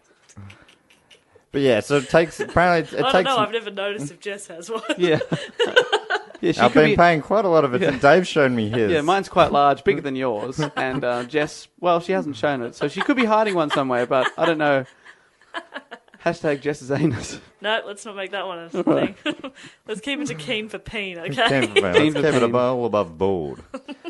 But yeah, so it takes apparently it, it I don't takes. know. I've never noticed if Jess has one. Yeah. Yeah, she I've could been be, paying quite a lot of attention. Dave's shown me his. yeah, mine's quite large, bigger than yours. And uh, Jess, well, she hasn't shown it, so she could be hiding one somewhere, but I don't know. Hashtag Jess's anus. No, let's not make that one a thing. Let's keep it to keen for peen, okay? Can't prevent- Keen Let's for keep it pain. above, above board.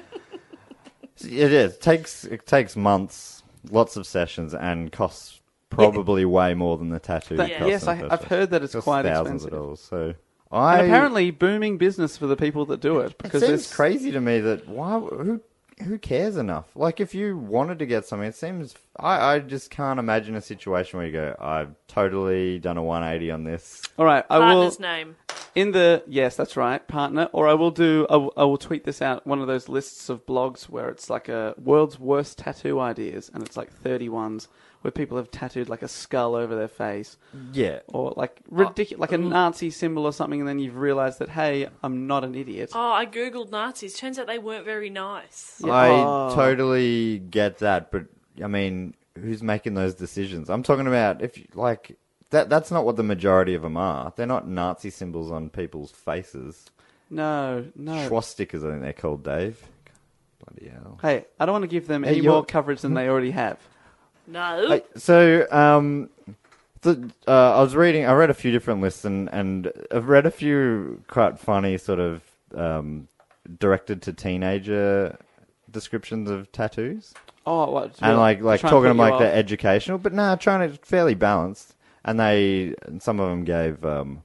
It is. It takes it takes months, lots of sessions, and costs probably way more than the tattoo. That- Yeah. costs yes, in the I, first I've place. heard that it's Costs quite thousands expensive. of dollars. So I And apparently booming business for the people that do it. it Because seems there's crazy to me that why who who cares enough? Like if you wanted to get something, it seems I, I just can't imagine a situation where you go, I've totally done a one eighty on this. All right, I will... Partner's name. In the yes, that's right, partner. Or I will do. I will, I will tweet this out. One of those lists of blogs where it's like a world's worst tattoo ideas, and it's like thirty ones where people have tattooed like a skull over their face, Yeah. or like ridiculous, like a Nazi symbol or something, and then you've realised that hey, I'm not an idiot. Oh, I googled Nazis. Turns out they weren't very nice. Yeah. I Oh. totally get that, but I mean, who's making those decisions? I'm talking about if you, like that. That's not what the majority of them are. They're not Nazi symbols on people's faces. No, no. Swastikas, I think they're called, Dave. Bloody hell. Hey, I don't want to give them Hey, any you're- more coverage than they already have. No. Hey, so, um, the, uh, I was reading. I read a few different lists, and, and I've read a few quite funny sort of um, directed to teenager descriptions of tattoos. Oh, what? And like like try and talking put them you like off. they're educational, but nah, trying to fairly balanced. And they and some of them gave um,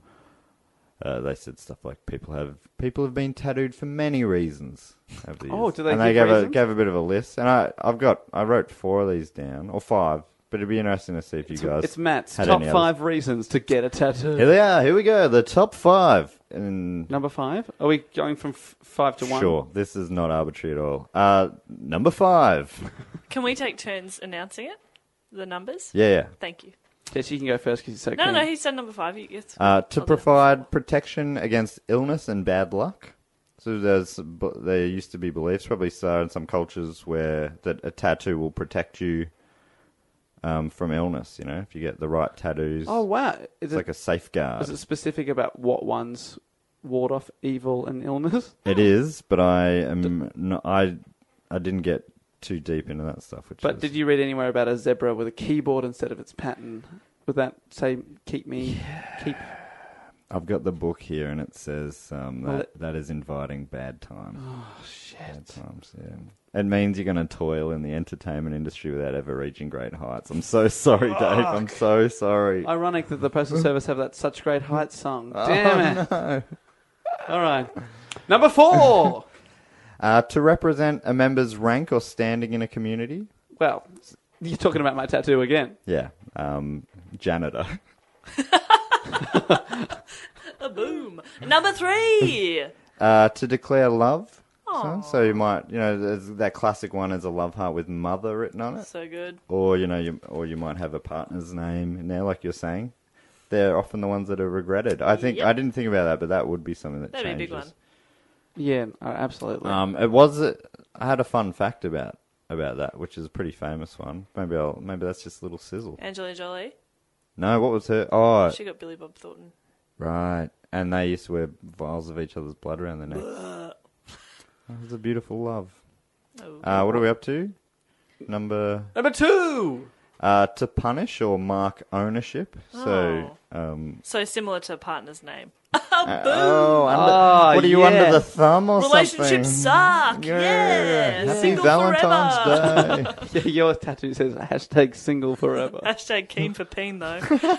uh, they said stuff like people have people have been tattooed for many reasons over the years. Oh, do they And they give gave a reasons? gave a bit of a list, and I I've got I wrote four of these down or five, but it'd be interesting to see if you guys. It's Matt's had top any five reasons to get a tattoo. Here they are. Here we go. The top five. And Number five? Are we going from f- five to one? sure, this is not arbitrary at all. Uh, number five. Can we take turns announcing it? The numbers? Yeah, yeah. Thank you. Yes, you can go first because you're so No, keen. no, he said number five. You get Uh, to I'll do it. provide protection against illness and bad luck. So there's there used to be beliefs, probably so in some cultures, where that a tattoo will protect you um, from illness. You know, if you get the right tattoos, Oh, wow. Is it's it, like a safeguard. is it specific about what ones ward off evil and illness? It is, but I am not, I I didn't get too deep into that stuff. Which But is, did you read anywhere about a zebra with a keyboard instead of its pattern? Would that say keep me, keep... I've got the book here, and it says um, that Well, it- that is inviting bad times. Oh, Bad shit. times, yeah. It means you're going to toil in the entertainment industry without ever reaching great heights. I'm so sorry, Dave. I'm so sorry. Ironic that the Postal Service have that Such Great Heights song. Damn it. Oh, no. All right. Number four. Uh, to represent a member's rank or standing in a community. Well, you're talking about my tattoo again. Yeah. Um, janitor. A boom. Number three. Uh, to declare love. So, Aw. so you might, you know, there's that classic one is a love heart with mother written on it. So good. Or, you know, you, or you might have a partner's name in there, like you're saying. They're often the ones that are regretted. I think, Yep. I didn't think about that, but that would be something that That'd be changes. a big one. Yeah, oh, absolutely. Um, it was, a, I had a fun fact about about that, which is a pretty famous one. Maybe I'll, maybe that's just a little sizzle. Angelina Jolie. No, what was her? Oh, She got Billy Bob Thornton. right. And they used to wear vials of each other's blood around their neck. That was a beautiful love. Oh. Uh, what are we up to? Number Number two. uh, to punish or mark ownership. So, um, So similar to a partner's name. uh, oh, under, Oh, what are you yeah. under the thumb or Relationships something? suck. Yeah. Happy Single Valentine's forever. Day. Yeah, your tattoo says hashtag single forever. Hashtag keen for peen though.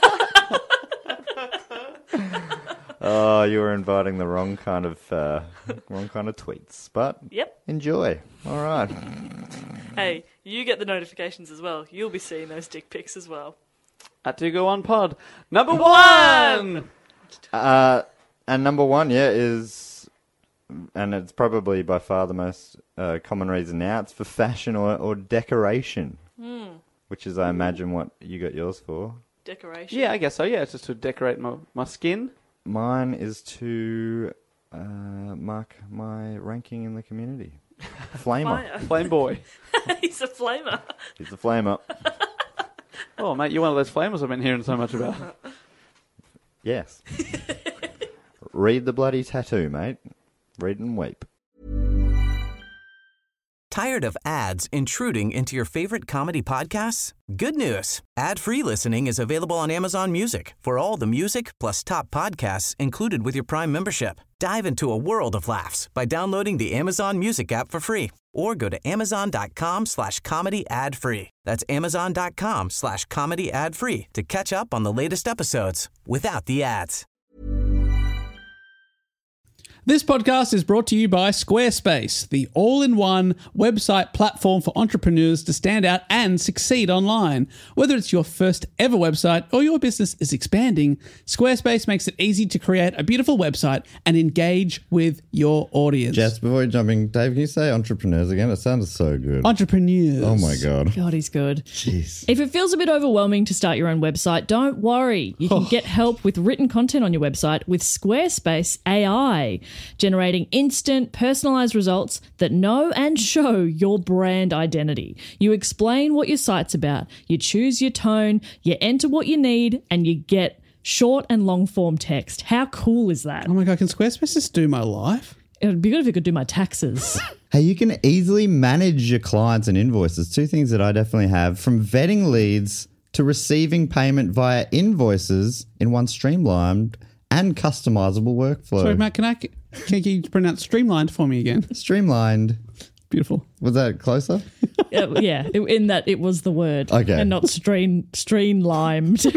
Oh, you were inviting the wrong kind of uh, wrong kind of tweets, but Yep. enjoy. All right. Hey, you get the notifications as well. You'll be seeing those dick pics as well. At Do Go On Pod. Number one. Uh, and number one, yeah, is, and it's probably by far the most uh, common reason now, it's for fashion or, or decoration, Mm. which is, I imagine, what you got yours for. Decoration. Yeah, I guess so. Yeah, it's just to decorate my, my skin. Mine is to uh, mark my ranking in the community. Flamer. Fire. Flame boy. He's a flamer. He's the flamer. Oh, mate, you're one of those flamers I've been hearing so much about. Yes. Read the bloody tattoo, mate. Read and weep. Tired of ads intruding into your favorite comedy podcasts? Good news. Ad-free listening is available on Amazon Music for all the music plus top podcasts included with your Prime membership. Dive into a world of laughs by downloading the Amazon Music app for free or go to amazon.com slash comedy ad free. That's amazon.com slash comedy ad free to catch up on the latest episodes without the ads. This podcast is brought to you by Squarespace, the all-in-one website platform for entrepreneurs to stand out and succeed online. Whether it's your first ever website or your business is expanding, Squarespace makes it easy to create a beautiful website and engage with your audience. Jess, before you jumping, Dave, can you say entrepreneurs again? It sounded so good. Entrepreneurs. Oh my God. God, he's good. Jeez. If it feels a bit overwhelming to start your own website, don't worry. You can get help with written content on your website with Squarespace A I, generating instant, personalized results that know and show your brand identity. You explain what your site's about, you choose your tone, you enter what you need, and you get short and long form text. How cool is that? Oh my God, can Squarespace just do my life? It would be good if it could do my taxes. Hey, you can easily manage your clients and invoices. Two things that I definitely have, from vetting leads to receiving payment via invoices in one streamlined and customizable workflow. Sorry, Matt, can I can you pronounce streamlined for me again? Streamlined. Beautiful. Was that closer? Uh, yeah, it- in that it was the word. Okay. And not stream, streamlined.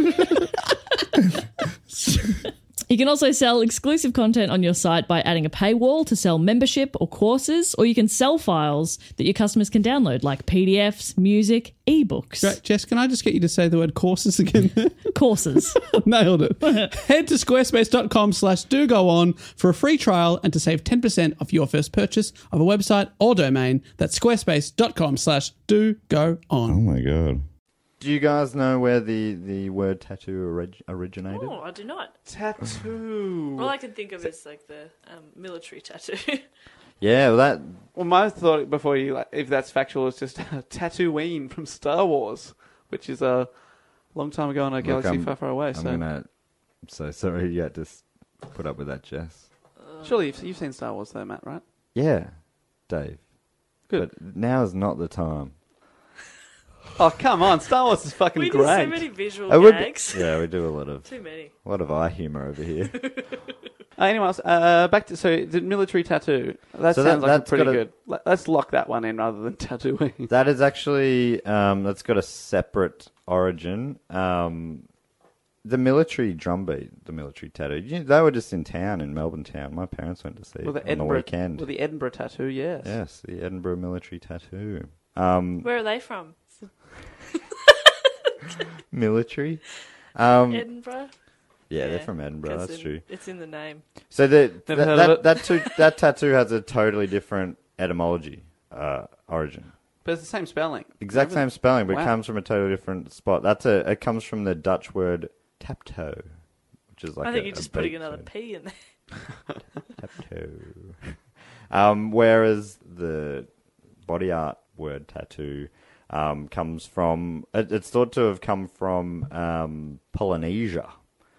You can also sell exclusive content on your site by adding a paywall to sell membership or courses, or you can sell files that your customers can download, like P D Fs, music, ebooks. Great. Jess, can I just get you to say the word courses again? Courses. Nailed it. Head to squarespace.com slash do go on for a free trial and to save ten percent off your first purchase of a website or domain. That's squarespace.com slash do go Oh on. my God. Do you guys know where the, the word tattoo orig- originated? Oh, I do not. Tattoo. All I can think of is like the um, military tattoo. Yeah, well, that Well, my thought before you, like, if that's factual, is just Tatooine from Star Wars, which is a long time ago in a Look, galaxy I'm- far, far away. I'm So gonna. I'm so sorry you had to s- put up with that, Jess. surely you've, you've seen Star Wars, though, Matt, right? Yeah, Dave. Good. But now is not the time. Oh, come on, Star Wars is fucking We do great. so many visual I would- gags. Yeah, we do a lot of Too many. a lot of eye humor over here. Uh, anyone else? Uh, back to so the military tattoo. That So that- sounds like a that's pretty got a- good. Let- Let's lock that one in rather than Tatooine. That is actually um, that's got a separate origin. Um, the military drum beat, the military tattoo. You, they were just in town in Melbourne town. My parents went to see Well, it the on the Edinburgh, weekend. well, the Edinburgh tattoo, yes. Yes, the Edinburgh military tattoo. Um, Where are they from? military. Um, Edinburgh? yeah, they're Yeah, from Edinburgh. 'Cause That's in- true. It's in the name. So the, that Never heard that, of it. that, too, that tattoo has a totally different etymology, uh, origin. But it's the same spelling. Exact Remember? same spelling, but Wow. it comes from a totally different spot. That's a. It comes from the Dutch word taptoe, which is like. I think a, you're just a putting beat another sound. P in there. Taptoe. um, whereas the body art word tattoo um, comes from. It, it's thought to have come from um, Polynesia.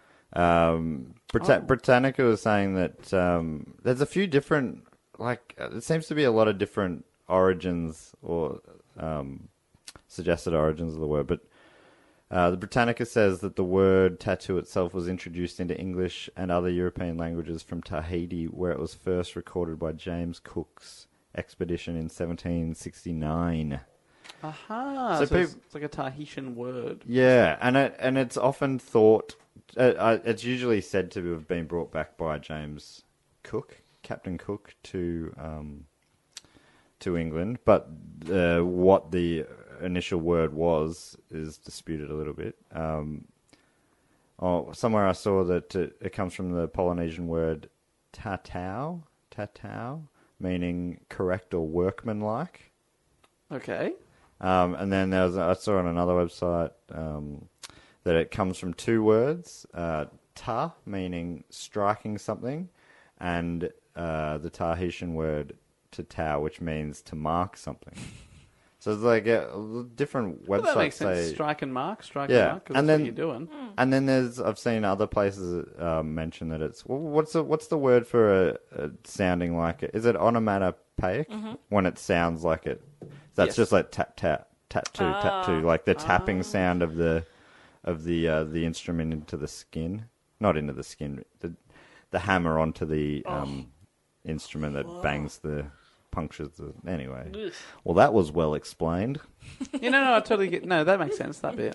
Um, Brita- Oh. Britannica was saying that um, there's a few different. Like, uh, it seems to be a lot of different origins or um, suggested origins of the word, but uh, the Britannica says that the word tattoo itself was introduced into English and other European languages from Tahiti, where it was first recorded by James Cook's expedition in seventeen sixty-nine. Aha. So So, it's, peop- it's like a Tahitian word. Yeah, and it, and it's often thought, uh, uh, it's usually said to have been brought back by James Cook, Captain Cook, to um, to England, but uh, what the initial word was is disputed a little bit. Um, oh, somewhere I saw that it, it comes from the Polynesian word tatau, tatau, meaning correct or workmanlike. Okay. Um, and then there was, I saw on another website um, that it comes from two words, uh, ta, meaning striking something, and uh, the Tahitian word tatau, which means to mark something. So it's like a, different Well, that makes websites sense. say... Strike and mark, strike Yeah, and mark, 'cause and that's then- what you're doing. And then there's, I've seen other places uh, mention that it's, well, what's the, what's the word for a, a sounding like it? Is it onomatopoeic? When it sounds like it. That's Yes. just like tap, tap, tattoo, tattoo, like the tapping sound of the, of the, uh, the instrument into the skin. Not into the skin, the, the hammer onto the um, instrument that bangs the, punctures the, anyway. Ugh. Well, that was well explained. Yeah, no, no, I totally get... No, that makes sense, that bit.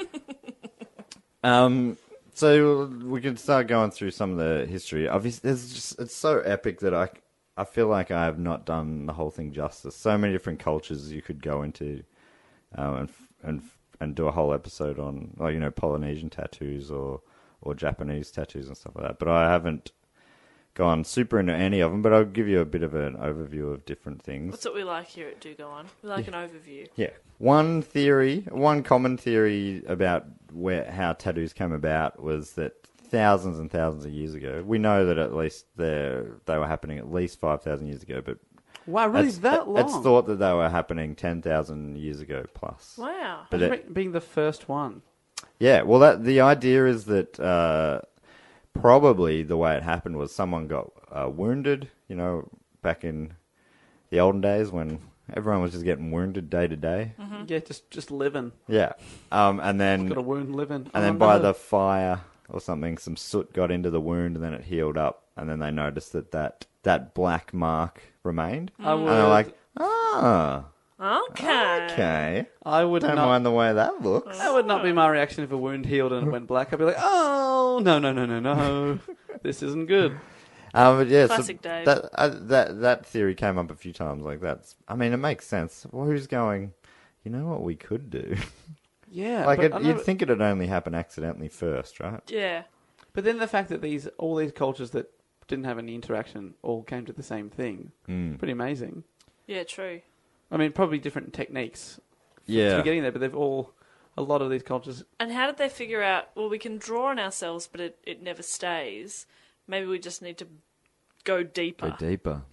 Um, so we can start going through some of the history. Obviously, there's just, it's so epic that I, I feel like I have not done the whole thing justice. So many different cultures you could go into, um, and and and do a whole episode on, like, you know, Polynesian tattoos or or Japanese tattoos and stuff like that. But I haven't gone super into any of them. But I'll give you a bit of an overview of different things. That's what we like here at Do Go On. We like an overview. Yeah. One theory, one common theory about where how tattoos came about was that thousands and thousands of years ago, we know that at least they they were happening at least five thousand years ago, but Wow, really it's, that long? it's thought that they were happening ten thousand years ago plus. Wow. But Imagine it- being the first one. Yeah, well, that the idea is that uh, probably the way it happened was someone got uh, wounded, you know, back in the olden days when everyone was just getting wounded day to day. Yeah, just just living. Yeah. Um, and then Got a wound living. And Oh, then by no. the fire or something, some soot got into the wound and then it healed up. And then they noticed that that, that black mark remained. I And would, they're like, ah, Okay. okay. I would Don't not. mind the way that looks. That would not be my reaction if a wound healed and it went black. I'd be like, oh, no, no, no, no, no. This isn't good. Um, but yeah, so Classic Dave. that, uh, that, that theory came up a few times. Like, that's, I mean, it makes sense. Well, who's going, you know what we could do? Yeah. like, but it, I you'd know- think it'd only happen accidentally first, right? Yeah. But then the fact that these all these cultures that didn't have any interaction all came to the same thing. Mm. Pretty amazing. Yeah, true. I mean, probably different techniques Yeah. for getting there, but they've all, a lot of these cultures. And how did they figure out, well, we can draw on ourselves, but it, it never stays. Maybe we just need to go deeper. Go deeper.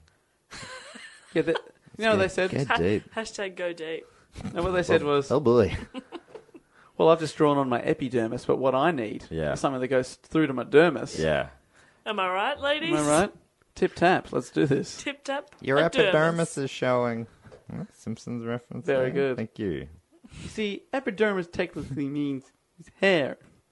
Yeah, the, you know what they said? Get deep. Hashtag go deep. And what they said was, Oh, boy. well, I've just drawn on my epidermis, but what I need Yeah. is something that goes through to my dermis. Yeah. Am I right, ladies? Am I right? Tip tap. Let's do this. Tip tap. Your a epidermis is showing. Hmm, Simpsons reference. Very there. good. Thank you. You see, epidermis technically means his hair.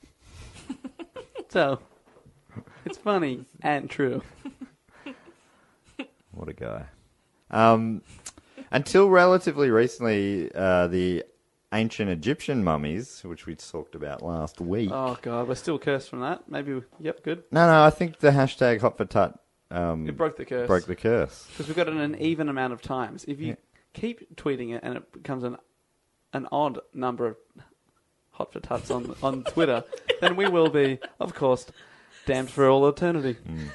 So, it's funny and true. What a guy. Um, until relatively recently, uh, the ancient Egyptian mummies, which we talked about last week. Oh, God, we're still cursed from that. Maybe, we, yep, good. No, no, I think the hashtag Hot for Tut um, It broke the curse. broke the curse. Because we've got it an even amount of times. If you Yeah. keep tweeting it and it becomes an an odd number of Hot for Tuts on, on Twitter, then we will be, of course, damned for all eternity. Mm.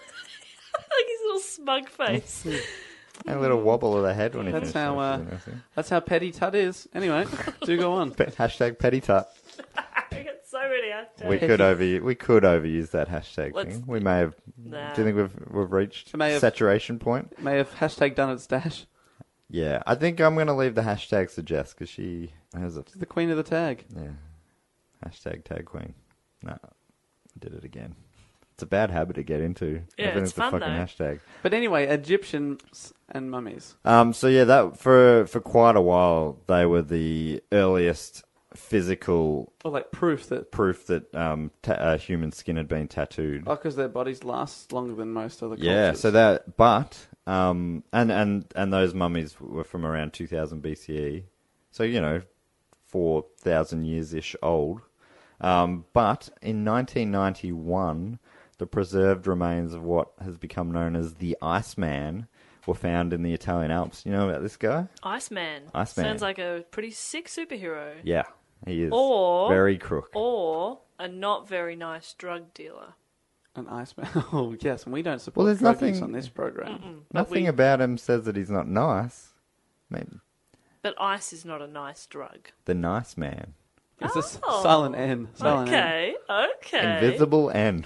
Like his little smug face. And a little wobble of the head when he That's finished how, uh, actually, I think. That's how petty Tut is. Anyway, do go on. Pe- hashtag Petty Tut. I got so many hashtags. We could over we could overuse that hashtag Let's- thing. We may have. Nah. Do you think we've we've reached It may have- saturation point? May have hashtag done its dash. Yeah, I think I'm going to leave the hashtag to Jess because she has it. She's the queen of the tag. Yeah, hashtag tag queen. No, did it again. It's a bad habit to get into. Yeah, Everything's it's fun, a fucking though. hashtag. But anyway, Egyptians and mummies. Um, so yeah, that for for quite a while they were the earliest physical Or like proof that... proof that um, ta- uh, human skin had been tattooed. Oh, because their bodies last longer than most other cultures. Yeah, so that, but, um, and, and, and those mummies were from around two thousand B C E. So, you know, four thousand years-ish old. Um, but in nineteen ninety-one, the preserved remains of what has become known as the Iceman were found in the Italian Alps. You know about this guy? Iceman. Iceman. Sounds like a pretty sick superhero. Yeah, he is Or- very crook. Or a not very nice drug dealer. An Iceman. Oh, yes, and we don't support Well, there's drug use nothing- on this program. Nothing we- about him says that he's not nice. I mean, But ice is not a nice drug. the nice man. It's a s- Oh. silent N. Silent N. Okay, okay. Invisible N.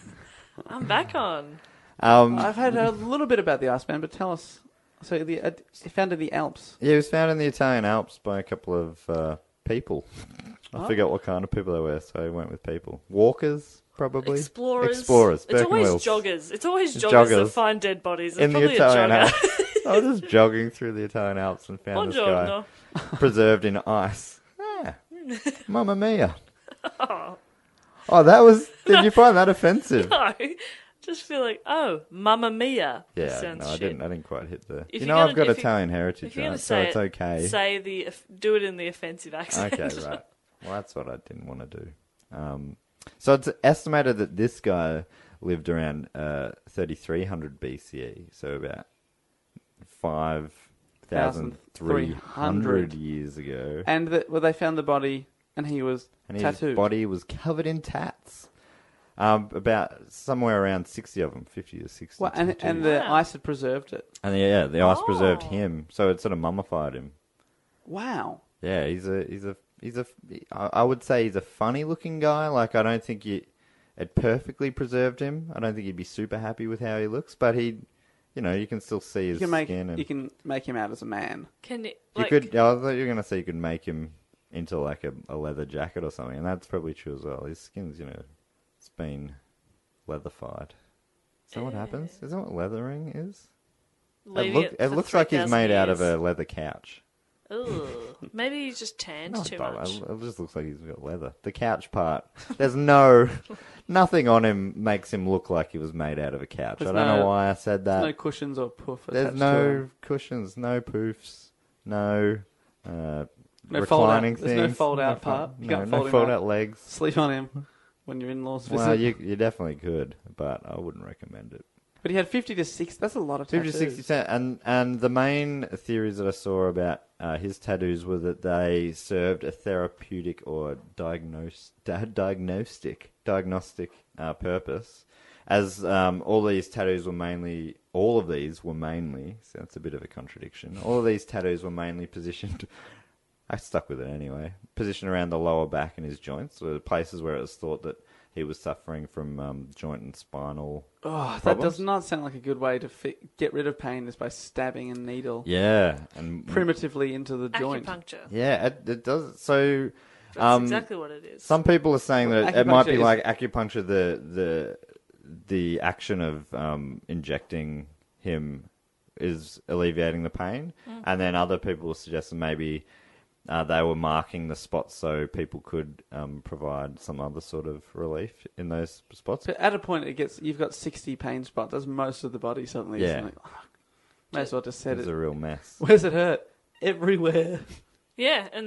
I'm back on. Um, I've heard a little bit about the Iceman, but tell us. So the uh, he found in the Alps. Yeah, it was found in the Italian Alps by a couple of uh, people. I Oh. forgot what kind of people they were, so I went with people. Walkers, probably. Explorers. Explorers. It's always Birkenwheels. joggers. It's always It's joggers, that joggers. find dead bodies. It's In the probably Italian a jogger. Alps. I was just jogging through the Italian Alps and found this Buongiorno. guy preserved in ice. Ah, Mamma mia. Oh, that was... Did you find that offensive? No, just feel like, oh, Mamma Mia. That Yeah, sounds no, I shit. didn't. I didn't quite hit the. If you you're know, gonna- I've got if you- Italian If heritage, you're gonna right? So say it's it, okay. say the, do it in the offensive accent. Okay, right. Well, that's what I didn't want to do. Um, so it's estimated that this guy lived around uh, thirty-three hundred B C E, so about five thousand three hundred years ago. And the, well, they found the body, and he was And his tattooed. body was covered in tats. Um, about somewhere around sixty of them, fifty to sixty. Well, and, tattoos. and the Wow. ice had preserved it. And yeah, the ice preserved Oh. him, so it sort of mummified him. Wow. Yeah, he's a he's a he's a I I would say he's a funny looking guy. Like I don't think you it perfectly preserved him. I don't think he'd be super happy with how he looks, but he, you know, you can still see You his can make skin. And you can make him out as a man. Can it, you like, could. I thought you were gonna say you could make him into like a, a leather jacket or something, and that's probably true as well. His skin's, you know, it's been leatherified. Is that what happens? Is that what leathering is? It, leaving look, it, it for looks like he's 3,000 made out of years? a leather couch. Ugh. Maybe he's just tanned No, too but much. It it just looks like he's got leather. The couch part, there's no, nothing on him makes him look like he was made out of a couch. There's I don't no- know why I said that. There's no cushions or poof There's attached to no him. cushions, no poofs, no uh, No fold out- reclining there's no things. fold out fo- part. You No, can't no fold him fold out. out legs. Sleep on him when your in-laws visit. Well, you you definitely could, but I wouldn't recommend it. But he had fifty to sixty. That's a lot of Fifty tattoos. to sixty percent, and and the main theories that I saw about uh, his tattoos were that they served a therapeutic or diagnose, di- diagnostic diagnostic uh, purpose, as um, all these tattoos were mainly, all of these were mainly. So that's a bit of a contradiction. All of these tattoos were mainly positioned. I stuck with it anyway. Positioned around the lower back and his joints, were the places where it was thought that he was suffering from um, joint and spinal. Oh, that problems. does not sound like a good way to fi- get rid of pain is by stabbing a needle Yeah, and primitively into the joint. Acupuncture. yeah, it, it does. So, That's um, exactly what it is. some people are saying that Well, it might acupuncture be is- like acupuncture, the the the action of um, injecting him is alleviating the pain, Mm. and then other people suggested maybe uh, they were marking the spots so people could um, provide some other sort of relief in those spots. But at a point, it gets you've got sixty pain spots. That's most of the body suddenly. Yeah. Isn't it? Oh, may as well just set It's it. a real mess. Where's it hurt? Everywhere. Yeah, and then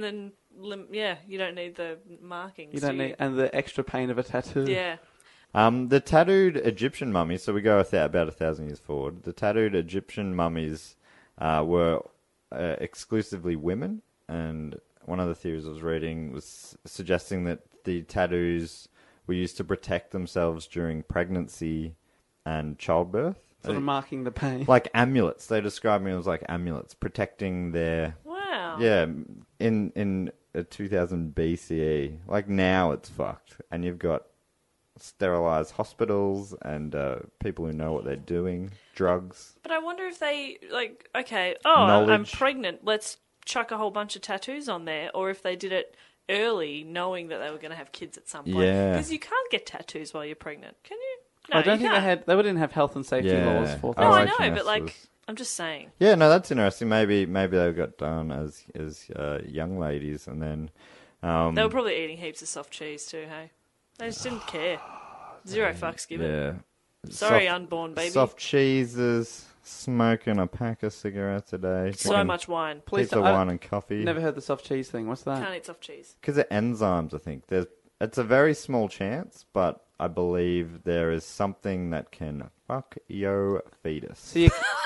lim- yeah, you don't need the markings. You don't do need and the extra pain of a tattoo. Yeah. Um, the tattooed Egyptian mummies, so we go a th- about a thousand years forward. The tattooed Egyptian mummies uh, were uh, exclusively women, and one of the theories I was reading was suggesting that the tattoos were used to protect themselves during pregnancy and childbirth. Sort of marking the pain. Like amulets. They describe them as like amulets, protecting their... Wow. Yeah, in, in uh, two thousand B C E. Like now it's fucked. And you've got sterilized hospitals and uh, people who know what they're doing, drugs. But I wonder if they, like, okay, oh, I'm, I'm Knowledge. pregnant, let's chuck a whole bunch of tattoos on there, or if they did it early, knowing that they were going to have kids at some point. Yeah. Because you can't get tattoos while you're pregnant, can you? No, I don't you think can't. they had. They didn't have health and safety Yeah. laws for No, Oh, I that. know, H M S but, like, was- I'm just saying. Yeah, no, that's interesting. Maybe maybe they got done as as uh, young ladies, and then um, They were probably eating heaps of soft cheese too, hey? They just didn't care. Zero fucks given. yeah. Sorry, Soft- unborn baby. Soft cheeses, smoking a pack of cigarettes a day, So drinking much wine. Please pizza, don't- I- wine, and coffee. Never heard the soft cheese thing. What's that? Can't eat soft cheese. Because of enzymes, I think there's it's a very small chance, but I believe there is something that can fuck your fetus. See,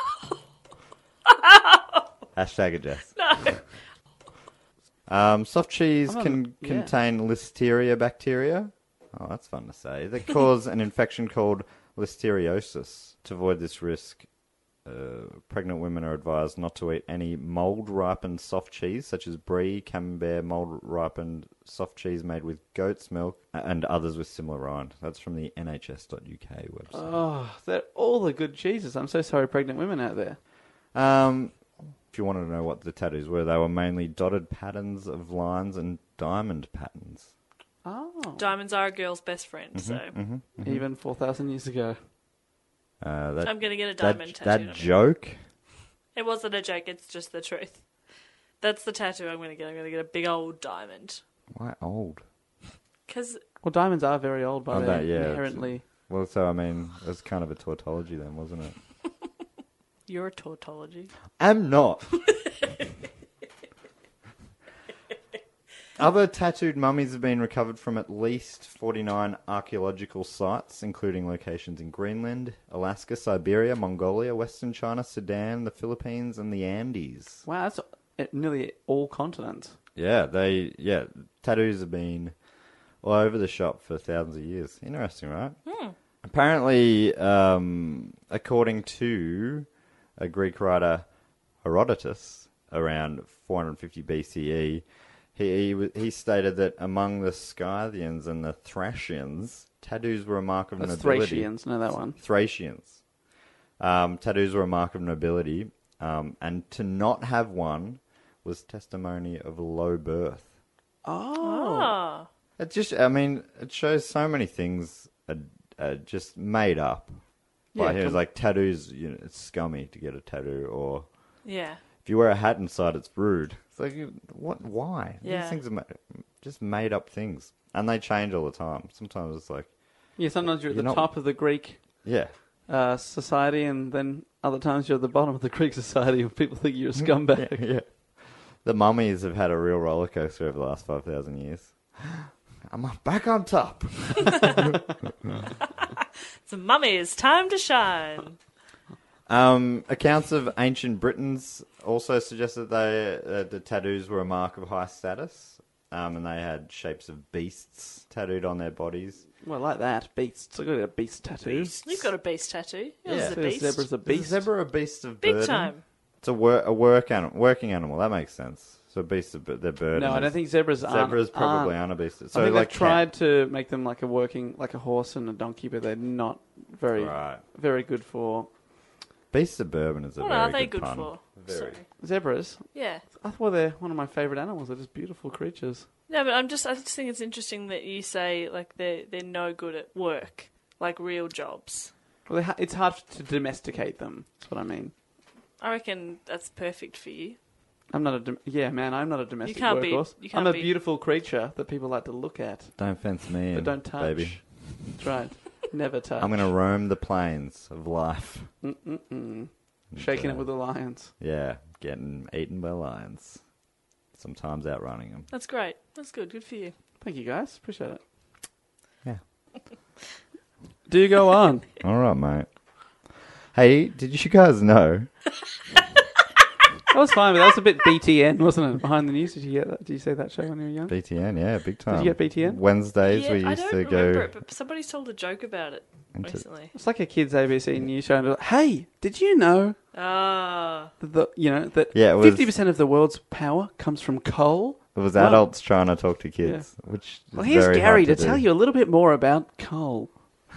Hashtag a Jess. No. Um, soft cheese I'm can not- yeah. contain Listeria bacteria. Oh, that's fun to say. That cause an infection called listeriosis. To avoid this risk, uh, pregnant women are advised not to eat any mold-ripened soft cheese, such as brie, camembert, mold-ripened soft cheese made with goat's milk, and others with similar rind. That's from the N H S dot U K website. oh, they're all the good cheeses. I'm so sorry, pregnant women out there. Um, if you wanted to know what the tattoos were, they were mainly dotted patterns of lines and diamond patterns. Oh, Diamonds are a girl's best friend, so even four thousand years ago. Uh, that, I'm going to get a that, diamond tattoo. that joke. It wasn't a joke, it's just the truth. That's the tattoo I'm going to get. I'm going to get a big old diamond. Why old? Because Well, diamonds are very old by Oh, their that, yeah. inherently. Well, so I mean, it was kind of a tautology then, wasn't it? you're a tautology. I'm not. Other tattooed mummies have been recovered from at least forty-nine archaeological sites, including locations in Greenland, Alaska, Siberia, Mongolia, Western China, Sudan, the Philippines, and the Andes. Wow, that's uh, nearly all continents. Yeah, they yeah tattoos have been all over the shop for thousands of years. Interesting, right? Apparently, um, according to a Greek writer Herodotus, around four hundred fifty B C E, he, he he stated that among the Scythians and the Thracians, tattoos were a mark of That's nobility. Thracians, know that one. Thracians. Um, tattoos were a mark of nobility, um, and to not have one was testimony of low birth. Oh. Oh. It just, I mean, it shows so many things are, are just made up. Yeah, Like, it was com- like tattoos, you know, it's scummy to get a tattoo, or Yeah. if you wear a hat inside, it's rude. It's like, you- what? Why? Yeah. These things are ma- just made up things, and they change all the time. Sometimes it's like, Yeah, sometimes you're at You're the not- top of the Greek yeah, uh, society, and then other times you're at the bottom of the Greek society, and people think you're a scumbag. yeah. The mummies have had a real roller coaster over the last five thousand years. I'm back on top. So, mummy, it's time to shine. Um, accounts of ancient Britons also suggest that they, uh, the tattoos were a mark of high status, um, and they had shapes of beasts tattooed on their bodies. Well, like that. Beasts. I've got a beast tattoo. You've got a beast tattoo. Yours Yeah. is a The beast. zebra's a Is beast. a zebra a beast of Big burden? time. It's a, wor- a work anim- working animal. That makes sense. So a beast of bu- their burden. No, I don't is- think zebras aren't. zebras probably aren't. aren't a beast. I So think like they've tried to make them like a working, like a horse and a donkey, but they're not very, cat- right. very good for Beast of burden is a What very are they good, good pun. for? Very. Sorry. zebras. Yeah. I thought they're one of my favourite animals. They're just beautiful creatures. No, but I'm just, I just think it's interesting that you say, like, they're, they're no good at work, like real jobs. Well, they ha- it's hard to domesticate them. That's what I mean. I reckon that's perfect for you. I'm not a dom- yeah, man. I'm not a domestic can't be- workhorse. you can't I'm a be- beautiful creature that people like to look at, Don't fence me in, but don't touch. baby. That's right. Never touch. I'm going to roam the plains of life. Mm-mm-mm. Shaking it with the lions. Yeah, getting eaten by lions. sometimes outrunning them. That's great. That's good. Good for you. Thank you, guys. Appreciate it. Yeah. Do go on. All right, mate. Hey, did you guys know? That was fine, but that was a bit B T N, wasn't it? Behind the News. Did you get that? Did you see that show when you were young? B T N, yeah, big time. Did you get B T N? Wednesdays yeah, we I used don't to remember go. it, but somebody's told a joke about it Into- recently. It's like a kids' A B C news show. And like, hey, did you know Ah. that the, you know that Yeah, it was- fifty percent of the world's power comes from coal? It was Wow. adults trying to talk to kids, which is Well, here's very Gary hard to, to tell do. you a little bit more about coal.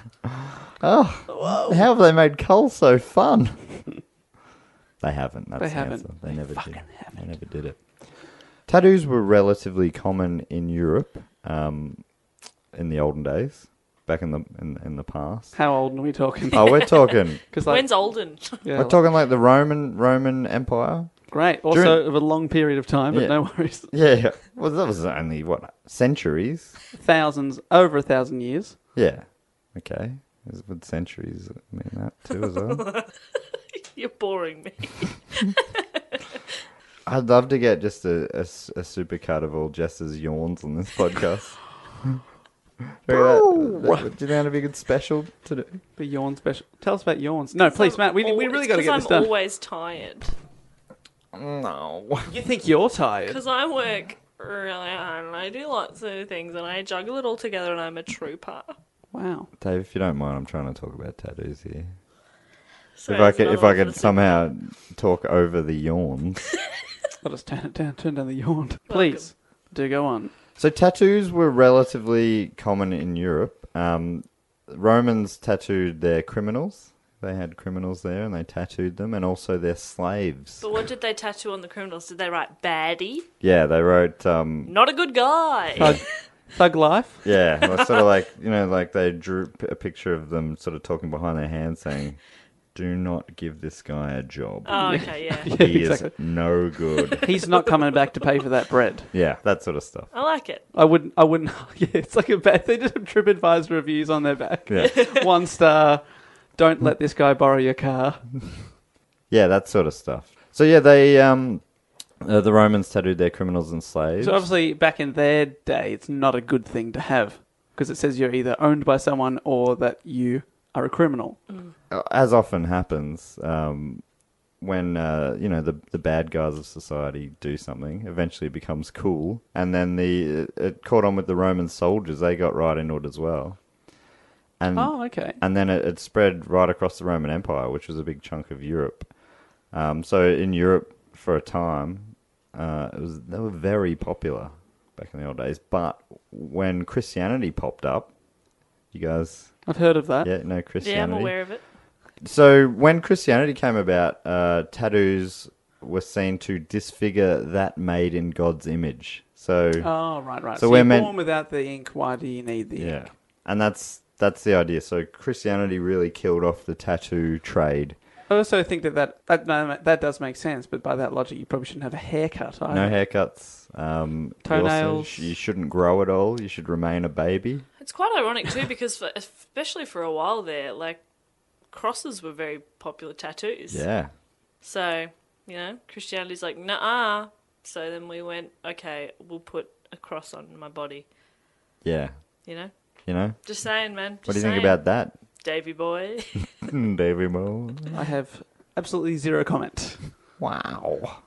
Oh, how have they made coal so fun? They haven't. That's They the haven't. answer. They, They never fucking did. haven't. They never did it. Tattoos were relatively common in Europe um, in the olden days, back in the in, in the past. How old are we talking? Oh, we're talking. Because like, When's Olden? yeah, We're talking like the Roman Roman Empire. great. Also During- of a long period of time, but Yeah. no worries. Yeah, yeah. Well, that was only what centuries. Thousands, over a thousand years. Yeah. Okay. Is- Would centuries mean that too as well? You're boring me. I'd love to get just a, a, s- a super cut of all Jess's yawns on this podcast. That, that, do you think that'd be a good special to do? The yawn special. Tell us about yawns. No, please, Matt. We, we really got to get this I'm done. always tired. No. You think you're tired? Because I work really hard and I do lots of things and I juggle it all together and I'm a trooper. Wow. Dave, if you don't mind, I'm trying to talk about tattoos here. So if I it's could, not if all I for the could super- somehow talk over the yawns. I'll just turn it down. Turn down the yawn. Please, do go on. So tattoos were relatively common in Europe. Um, Romans tattooed their criminals. They had criminals there and they tattooed them, and also their slaves. But what did they tattoo on the criminals? Did they write baddie? Yeah, they wrote. Um, Not a good guy. Thug, thug life. yeah, it was sort of like, you know, like they drew p- a picture of them sort of talking behind their hands, saying, "Do not give this guy a job. Oh, okay, yeah. Yeah, he exactly. is no good." He's not coming back to pay for that bread. Yeah, that sort of stuff. I like it. I wouldn't. I wouldn't. Yeah, it's like a bad. They just have TripAdvisor reviews on their back. Yeah, One star. Don't let this guy borrow your car. yeah, that sort of stuff. So yeah, they um, uh, the Romans tattooed their criminals and slaves. So obviously, back in their day, it's not a good thing to have because it says you're either owned by someone or that you are a criminal. As often happens, um, when uh, you know the the bad guys of society do something, eventually it becomes cool, and then the it caught on with the Roman soldiers. They got right into it as well, and Oh, okay. and then it, it spread right across the Roman Empire, which was a big chunk of Europe. Um, so in Europe, for a time, uh, it was they were very popular back in the old days. But when Christianity popped up, you guys, I've heard of that. yeah, no Yeah, Christianity. I'm aware of it. So when Christianity came about, uh, tattoos were seen to disfigure that made in God's image. So Oh, right, right. So So, we're you're meant- born without the ink. Why do you need the yeah, ink? and that's that's the idea. So Christianity really killed off the tattoo trade. I also think that that, that no, that does make sense, but by that logic, you probably shouldn't have a haircut either. No haircuts. Um, you also Toenails. sh- You shouldn't grow at all. You should remain a baby. It's quite ironic too because for, especially for a while there, like crosses were very popular tattoos. Yeah. So, you know, Christianity's like, nah. So then we went, okay, we'll put a cross on my body. Yeah. You know? You know? Just saying, man. Just What do you think saying. about that, Davy boy? Davy Moore? I have absolutely zero comment. Wow.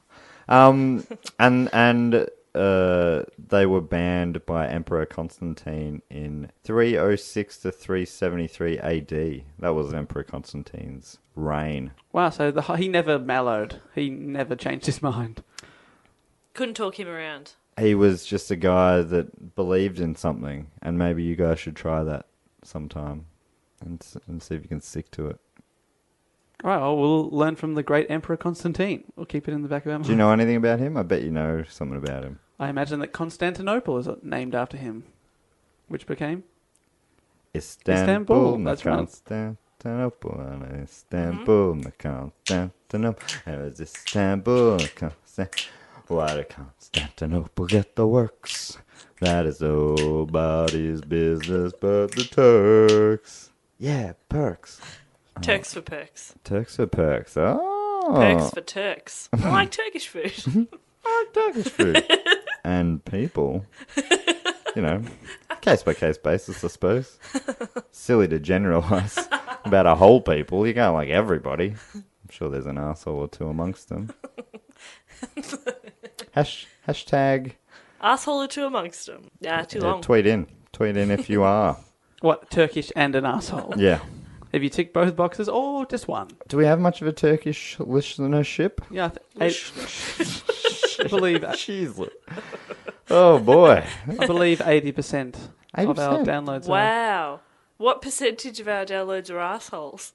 Um, and and uh, they were banned by Emperor Constantine in three oh six to three seventy-three A D. That was Emperor Constantine's reign. Wow, so the, he never mellowed. He never changed his mind. Couldn't talk him around. He was just a guy that believed in something, and maybe you guys should try that sometime and, s- and see if you can stick to it. All right, well, we'll learn from the great Emperor Constantine. We'll keep it in the back of our mind. Do you know anything about him? I bet you know something about him. I imagine that Constantinople is named after him, which became... Istanbul, Istanbul, na that's right. Constantinople, na Istanbul, na Constantinople. It was Istanbul, na Constantinople. Why did Constantinople get the works? That is nobody's business but the Turks. Yeah, perks. Turks for perks. Turks for perks. Oh. Perks for Turks. I like Turkish food. I like Turkish food. and people. You know, case by case basis, I suppose. Silly to generalise about a whole people. You can't like everybody. I'm sure there's an arsehole or two amongst them. Hash, hashtag. Asshole or two amongst them. Yeah, too Yeah, long. tweet in. Tweet in if you are. What, Turkish and an asshole? Yeah. Have you ticked both boxes or just one? Do we have much of a Turkish listenership? Yeah, I, th- I, I believe Jeez. Oh, boy. I believe eighty percent of our eighty percent? downloads are. Wow. What percentage of our downloads are assholes?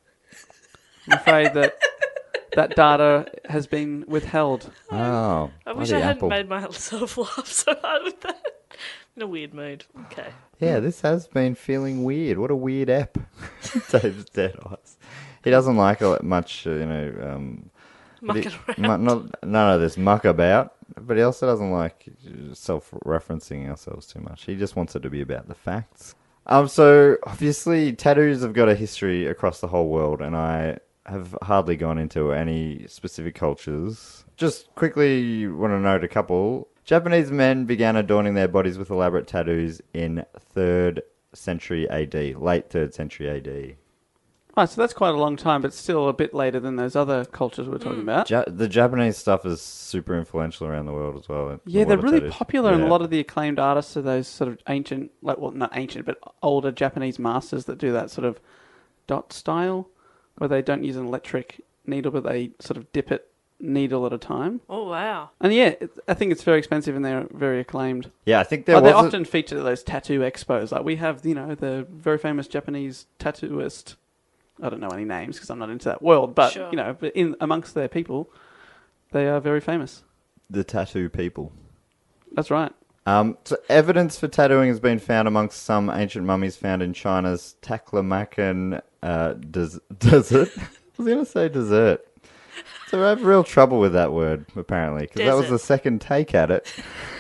I'm afraid that that data has been withheld. Oh, I wish bloody I hadn't Apple. made myself laugh so hard with that. In a weird mood. Okay. Yeah, this has been feeling weird. What a weird app. Dave's dead eyes. He doesn't like it much, uh, you know, um, Mucking the- around. mu- not, none of this muck about, but he also doesn't like self-referencing ourselves too much. He just wants it to be about the facts. Um, so, obviously, tattoos have got a history across the whole world, and I have hardly gone into any specific cultures. Just quickly want to note a couple. Japanese men began adorning their bodies with elaborate tattoos in third century A D, late third century A D. Right, so that's quite a long time, but still a bit later than those other cultures we're talking about. Ja- the Japanese stuff is super influential around the world as well. Yeah, A lot they're of really tattoos. popular, and a Yeah. lot of the acclaimed artists are those sort of ancient, like, well, not ancient, but older Japanese masters that do that sort of dot style, where they don't use an electric needle, but they sort of dip it needle at a time. Oh, wow. And yeah, it, I think it's very expensive, and they're very acclaimed. Yeah, I think there But was they a- often feature at those tattoo expos. Like we have, you know, the very famous Japanese tattooist. I don't know any names because I'm not into that world, but Sure. you know, but in amongst their people, they are very famous. the tattoo people. That's right. Um, so evidence for tattooing has been found amongst some ancient mummies found in China's Taklamakan uh, des- desert. I was going to say dessert. So I have real trouble with that word, apparently, because that was Desert. the second take at it.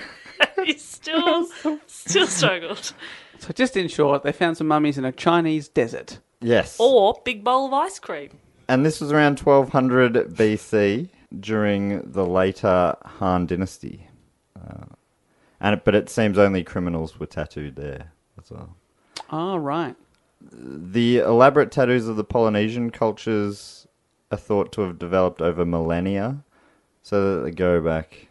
You still, still struggled. So just in short, they found some mummies in a Chinese desert. Yes. Or big bowl of ice cream. And this was around twelve hundred B C during the later Han Dynasty. Uh, and it, but it seems only criminals were tattooed there as well. Ah, right. The elaborate tattoos of the Polynesian cultures are thought to have developed over millennia, so that they go back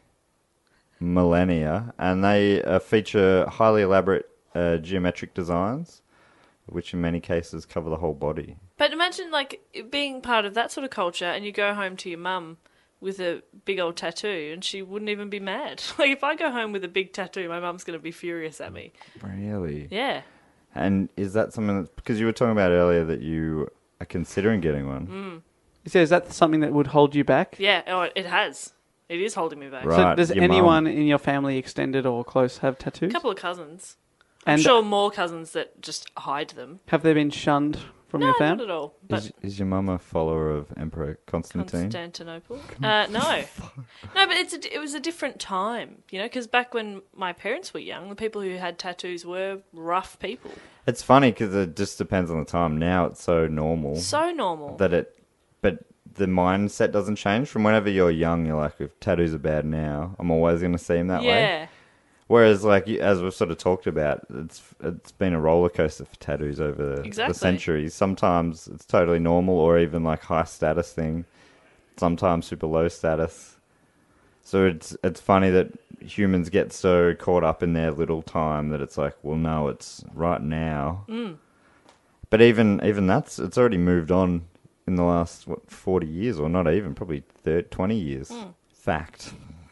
millennia, and they uh, feature highly elaborate uh, geometric designs, which in many cases cover the whole body. But imagine, like, being part of that sort of culture and you go home to your mum with a big old tattoo and she wouldn't even be mad. Like, if I go home with a big tattoo, my mum's going to be furious at me. Really? Yeah. And is that something that, because you were talking about earlier that you are considering getting one? Mm. So is that something that would hold you back? Yeah, oh, it has. It is holding me back. Right. So does your anyone mum. in your family, extended or close, have tattoos? A couple of cousins. I'm And sure more cousins that just hide them. have they been shunned from No, your not family? at all. But Is, is your mum a follower of Emperor Constantine? Constantinople? Uh, no. No, but it's a, it was a different time, you know, because back when my parents were young, the people who had tattoos were rough people. It's funny because it just depends on the time. Now it's so normal So normal. that it, but the mindset doesn't change. From whenever you're young, you're like, if tattoos are bad now, I'm always going to see them that way. yeah. Whereas, like, you- as we've sort of talked about, it's it's been a roller coaster for tattoos over Exactly. the centuries. Sometimes it's totally normal or even like high status thing. Sometimes super low status. So it's it's funny that humans get so caught up in their little time that it's like, well, no, it's right now. Mm. But even even that's it's already moved on in the last what forty years, or not even probably thirty, twenty years. Mm. Fact.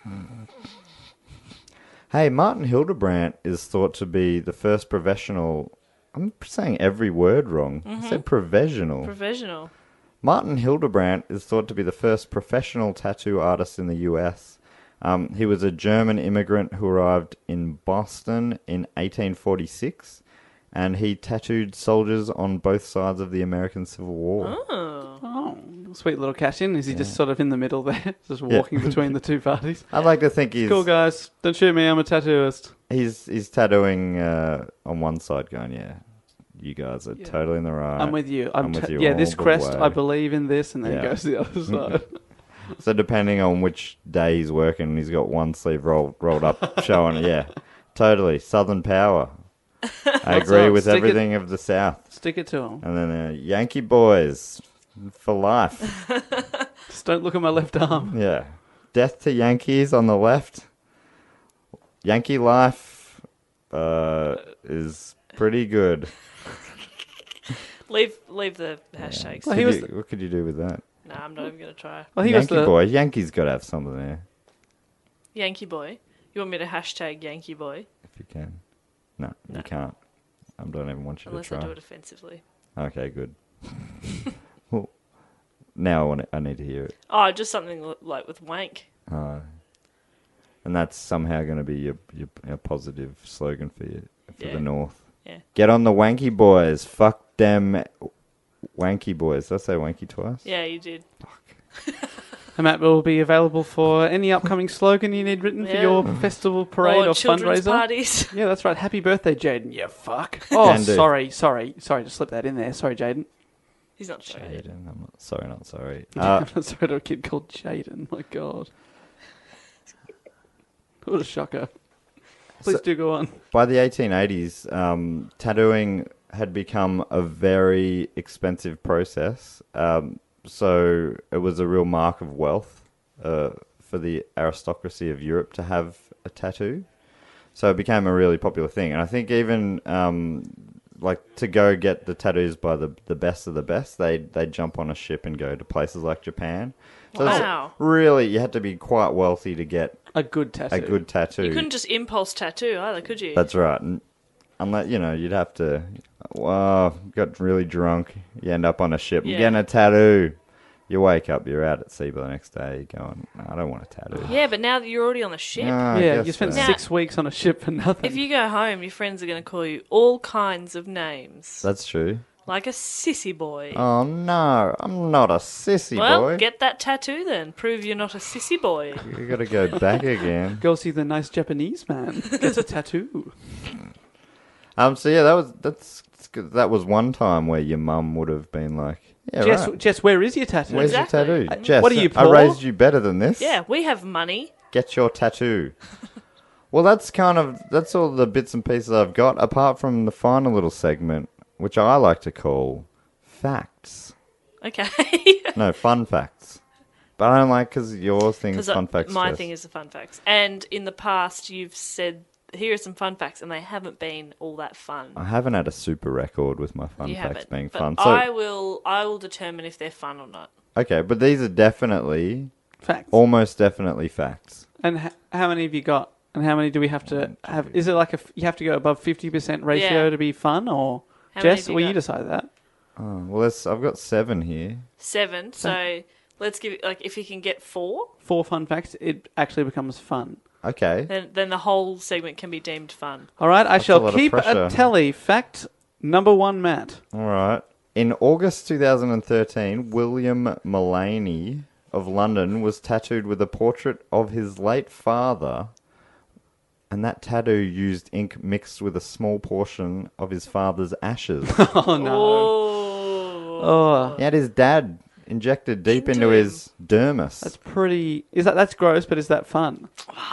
Hey, Martin Hildebrandt is thought to be the first professional. I'm saying every word wrong. I said professional. Professional. Martin Hildebrandt is thought to be the first professional tattoo artist in the U S. Um, he was a German immigrant who arrived in Boston in eighteen forty-six, and he tattooed soldiers on both sides of the American Civil War. Oh. Oh, sweet little cash in. Is he just sort of in the middle there, just Yeah. walking between the two parties? I'd like to think he's Cool, guys. Don't shoot me. I'm a tattooist. he's he's tattooing uh, on one side, going, yeah, you guys are totally in the right. I'm with you. I'm, I'm with ta- you yeah, all this the crest, way. I believe in this, and then Yeah. goes to the other side. So depending on which day he's working, he's got one sleeve rolled rolled up, showing it. Yeah, totally Southern Power. I agree with Stick it- everything of the South. Stick it to him. And then uh, Yankee boys for life. Just don't look at my left arm. Yeah, death to Yankees on the left. Yankee life uh, is pretty good. Leave leave the hashtags. Well, Could he was you- what could you do with that? Nah, I'm not even going to try. Well, he was Yankee the boy. Yankees got to have something there Yankee boy. You want me to hashtag Yankee boy? if you can. No, No. you can't. I don't even want you Unless to I try. do it offensively. Okay, good. Well, now I, want I need to hear it. Oh, just something li- like with wank. Uh, and that's somehow going to be your, your, your positive slogan for you for Yeah. the North. Yeah. Get on the wanky boys. Fuck them wanky boys. Did I say wanky twice? Yeah, you did. And Matt will be available for any upcoming slogan you need written for Yeah. your festival parade or, or, children's fundraiser. parties. Yeah, that's right. Happy birthday, Jaden. You fuck. Oh, Can do. sorry, sorry, sorry to slip that in there. Sorry, Jaden. He's not sorry. Jaden, I'm not sorry, not sorry. Uh, I'm sorry to a kid called Jaden. My God. What a shocker. Please So- do go on. by the eighteen eighties, um, tattooing had become a very expensive process. Um, so it was a real mark of wealth uh, for the aristocracy of Europe to have a tattoo. So it became a really popular thing. And I think even um, like to go get the tattoos by the, the best of the best, they'd, they'd jump on a ship and go to places like Japan. So it's Wow. really, you had to be quite wealthy to get A good tattoo. a good tattoo. You couldn't just impulse tattoo either, could you? That's right. And unless, you know, you'd have to, well, got really drunk. You end up on a ship. Yeah. You're getting a tattoo. You wake up, you're out at sea by the next day going, no, I don't want a tattoo. Yeah, but now that you're already on the ship, Ah, I Yeah, guess you spent so. Now- six weeks on a ship for nothing. if you go home, your friends are going to call you all kinds of names. That's true. Like a sissy boy. Oh, no, I'm not a sissy well, boy. get that tattoo then. Prove you're not a sissy boy. You got to go back again. Go see the nice Japanese man. Gets a tattoo. Um. So, yeah, that was, that's, that was one time where your mum would have been like, yeah, Jess, right. Jess, where is your tattoo? Where's Exactly. your tattoo? Jess, What are you, I poor? raised you better than this. Yeah, we have money. Get your tattoo. Well, that's kind of, that's all the bits and pieces I've got, apart from the final little segment, which I like to call facts. Okay. No, fun facts. But I don't like, because your thing is Because fun facts my first. thing is the fun facts. And in the past, you've said, here are some fun facts, and they haven't been all that fun. I haven't had a super record with my fun you facts haven't. being but fun. So, I will. I will determine if they're fun or not. okay, but these are definitely, Facts. almost definitely facts. And h- how many have you got? And how many do we have to have? Is it like a f- you have to go above fifty percent ratio Yeah. to be fun, or How many Jess? have you Well, you got? decide that. Oh, well, let's, I've got seven here. Seven. So let's give it, like, if you can get four, Four fun facts. It actually becomes fun. Okay. then then the whole segment can be deemed fun. All right, I That's a shall lot of keep pressure. a tally. Fact number one, Matt. All right. In August two thousand thirteen, William Mullaney of London was tattooed with a portrait of his late father, and that tattoo used ink mixed with a small portion of his father's ashes. Oh no! Oh. Oh, He had his dad injected deep into, Into his dermis. that's pretty. Is that that's gross? But is that fun?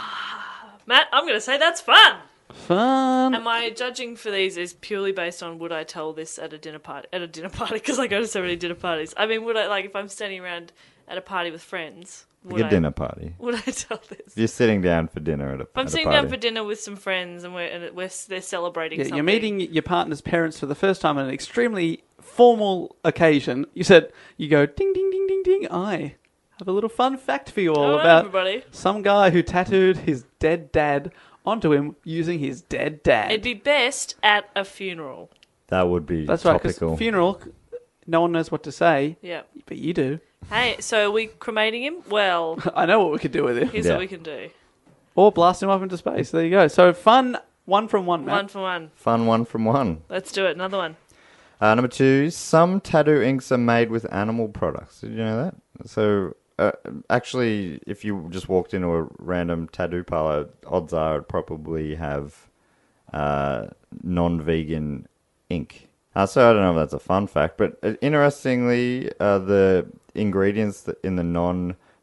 Matt, I'm going to say that's fun. Fun. And my judging for these is purely based on would I tell this at a dinner party? At a dinner party, because I go to so many dinner parties. I mean, would I, like, if I'm standing around at a party with friends, would like a I, dinner party. would I tell this? If you're sitting down for dinner at a, If I'm at a sitting party. down for dinner with some friends and we're, and we're they're celebrating Yeah, something. you're meeting your partner's parents for the first time on an extremely formal occasion. You said you go ding ding ding ding ding. I have a little fun fact for you all Hello, about everybody. some guy who tattooed his dead dad onto him using his dead dad. It'd be best at a funeral. That would be That's right, because topical. funeral, no one knows what to say, Yeah. but you do. Hey, so are we cremating him? Well, I know what we could do with him. here's Yeah. what we can do. Or blast him up into space. There you go. So fun, one from one, Matt. One for one. Fun one from one. Let's do it. Another one. Uh, number two, some tattoo inks are made with animal products. Did you know that? So, uh, actually, if you just walked into a random tattoo parlor, odds are it'd probably have uh, non-vegan ink. Uh, so I don't know if that's a fun fact, but uh, interestingly, uh, the ingredients that in the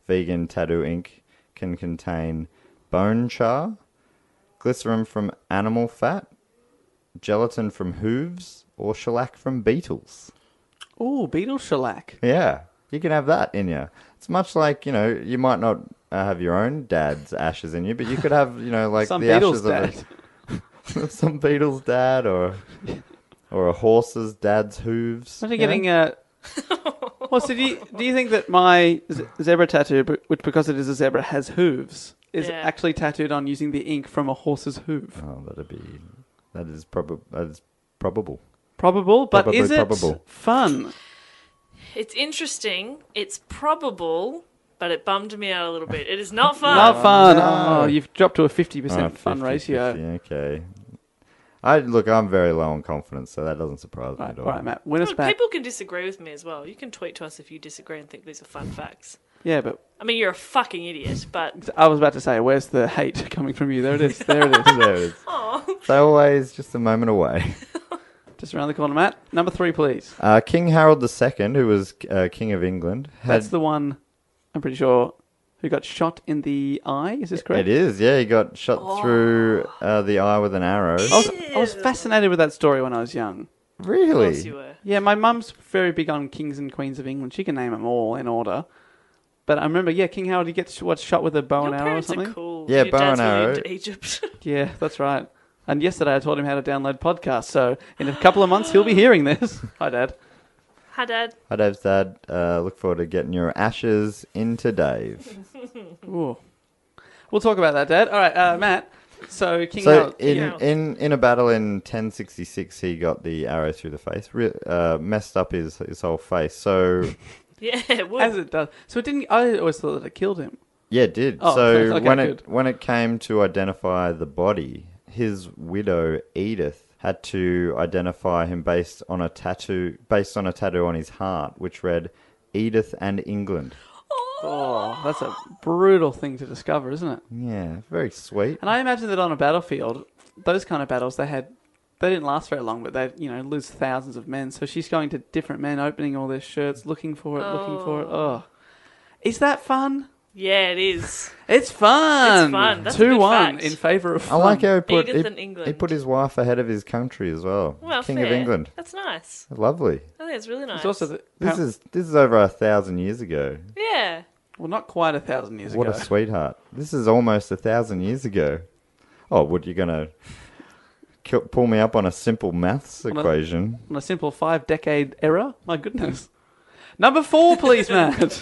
vegan tattoo ink can contain bone char, glycerin from animal fat, gelatin from hooves, or shellac from beetles. Ooh, beetle shellac. Yeah, you can have that in you. It's much like, you know, you might not uh, have your own dad's ashes in you, but you could have, you know, like Some the beetle's ashes of a, some beetle's dad or or a horse's dad's hooves. Imagine you getting know? a... Well, so do you, do you think that my z- zebra tattoo, b- which because it is a zebra, has hooves, is Yeah. actually tattooed on using the ink from a horse's hoof? Oh, that'd be... That is, prob- that is probable. Probable, but Probably is it probable. fun? It's interesting. It's probable, but it bummed me out a little bit. It is not fun. Not fun. no. Oh, you've dropped to a fifty percent Oh, fun fifty, ratio. fifty, okay. I Look, I'm very low on confidence, so that doesn't surprise me Right, at all all. right, Matt. Win us Look, back. people can disagree with me as well. You can tweet to us if you disagree and think these are fun facts. Yeah, but I mean, you're a fucking idiot, but I was about to say, where's the hate coming from you? There it is. There it is. There it is. They're always just a moment away. Just around the corner, Matt. Number three, please. Uh, King Harold the Second, who was uh, King of England, had... That's the one, I'm pretty sure, who got shot in the eye. Is this correct? It is, yeah. He got shot Oh. through uh, the eye with an arrow. I was, I was fascinated with that story when I was young. of Really? course you were. Yeah, my mum's very big on kings and queens of England. She can name them all in order. But I remember, yeah, King Harold, he gets what, shot with a bow Your and arrow or parents something? are cool. Yeah, Your bow dad's and really arrow. into Egypt. Yeah, that's right. And yesterday I taught him how to download podcasts. So in a couple of months, he'll be hearing this. Hi, Dad. Hi, Dad. Hi, Dave's dad. Uh, look forward to getting your ashes into Dave. Ooh. We'll talk about that, Dad. All right, uh, Matt. So King So Harold... in, Harold. in, in a battle in ten sixty-six, he got the arrow through the face, Re- uh, messed up his, his whole face. So Yeah, it would. As it does. So it didn't... I always thought that it killed him. yeah, it did. Oh, so okay, when good. it when it came to identify the body, his widow Edith had to identify him based on a tattoo based on a tattoo on his heart, which read Edith and England. Oh, that's a brutal thing to discover, isn't it? Yeah, very sweet. And I imagine that on a battlefield, those kind of battles, they had... They didn't last very long, but they, you know, lose thousands of men. So she's going to different men, opening all their shirts, looking for it, looking for it. Oh. Is that fun? Yeah, it is. It's fun. It's fun. That's a two good one fact. in favour of I fun. like how he put Edith he, and England. he put his wife ahead of his country as well. Well, King fair. of England. That's nice. Lovely. I think it's really nice. It's also the, This is this is over a thousand years ago. Yeah. well, not quite a thousand years What ago. a sweetheart. This is almost a thousand years ago. Oh, what, you going to ki- pull me up on a simple maths On a- equation? On a simple five-decade error. My goodness. Number four, please, Matt.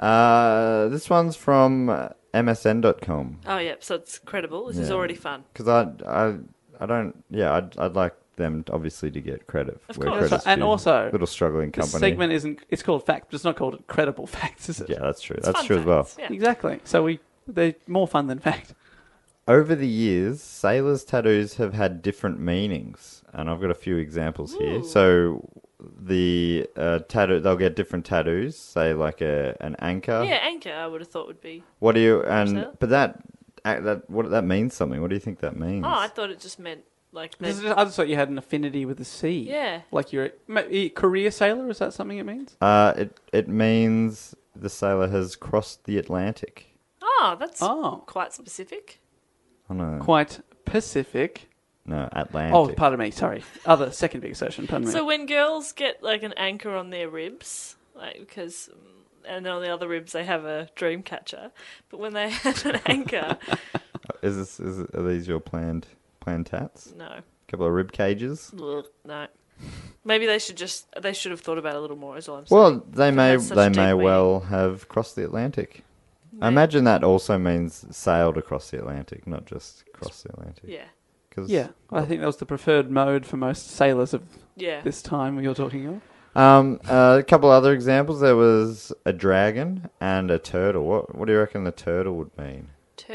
Uh, this one's from uh, M S N dot com. Oh, yeah. So it's credible. This is Yeah. already fun. Because I, I, I don't, yeah, I'd, I'd like them to obviously to get credit. Of where course. credit's And due. also, Little struggling This company. segment isn't. It's called fact, but it's not called credible facts, is it? Yeah, that's true. It's That's fun true as well. facts, Yeah. Exactly. So we they're more fun than fact. Over the years, sailors' tattoos have had different meanings, and I've got a few examples here. Ooh. So, the uh, tattoo, they'll get different tattoos, say like a an anchor. Yeah, anchor, I would have thought would be. What do you and that? but that uh, that what that means something. What do you think that means? Oh, I thought it just meant like. This They, is just- I just thought you had an affinity with the sea. yeah. Like you're a ma- a career sailor. Is that something it means? Uh, it it means the sailor has crossed the Atlantic. Oh, that's Oh, quite specific. Oh no, quite Pacific. no Atlantic. Oh, pardon me. Sorry. Other second big assertion. Pardon me. So when girls get like an anchor on their ribs, like because, and then on the other ribs they have a dream catcher, but when they have an anchor, Is this is are these your planned planned tats? no, A couple of rib cages. Ugh, no. Maybe they should just they should have thought about it a little more. Is all I'm saying. Well, they may has such they deep may meaning. well have crossed the Atlantic. I Maybe. imagine that also means sailed across the Atlantic, not just cross the Atlantic. Yeah, 'Cause- yeah, I think that was the preferred mode for most sailors of yeah. this time you're talking of. Um, uh, a couple other examples. There was a dragon and a turtle. What what do you reckon the turtle would mean?